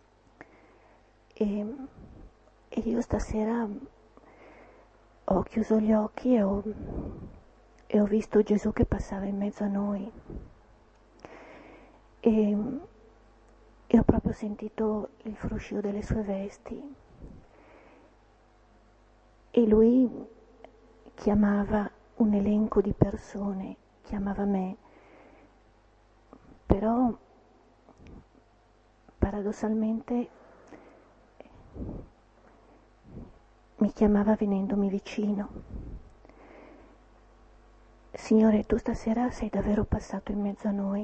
E io stasera ho chiuso gli occhi e ho visto Gesù che passava in mezzo a noi. E ho proprio sentito il fruscio delle sue vesti. E lui chiamava un elenco di persone, chiamava me, però paradossalmente mi chiamava venendomi vicino. Signore, tu stasera sei davvero passato in mezzo a noi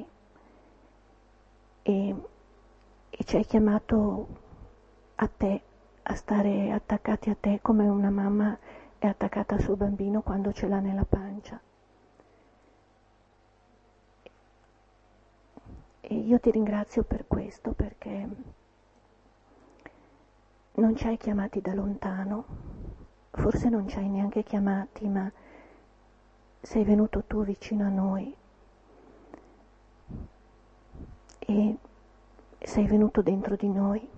e ci hai chiamato a te, a stare attaccati a te come una mamma è attaccata al suo bambino quando ce l'ha nella pancia. E io ti ringrazio per questo, perché non ci hai chiamati da lontano, forse non ci hai neanche chiamati, ma sei venuto tu vicino a noi e sei venuto dentro di noi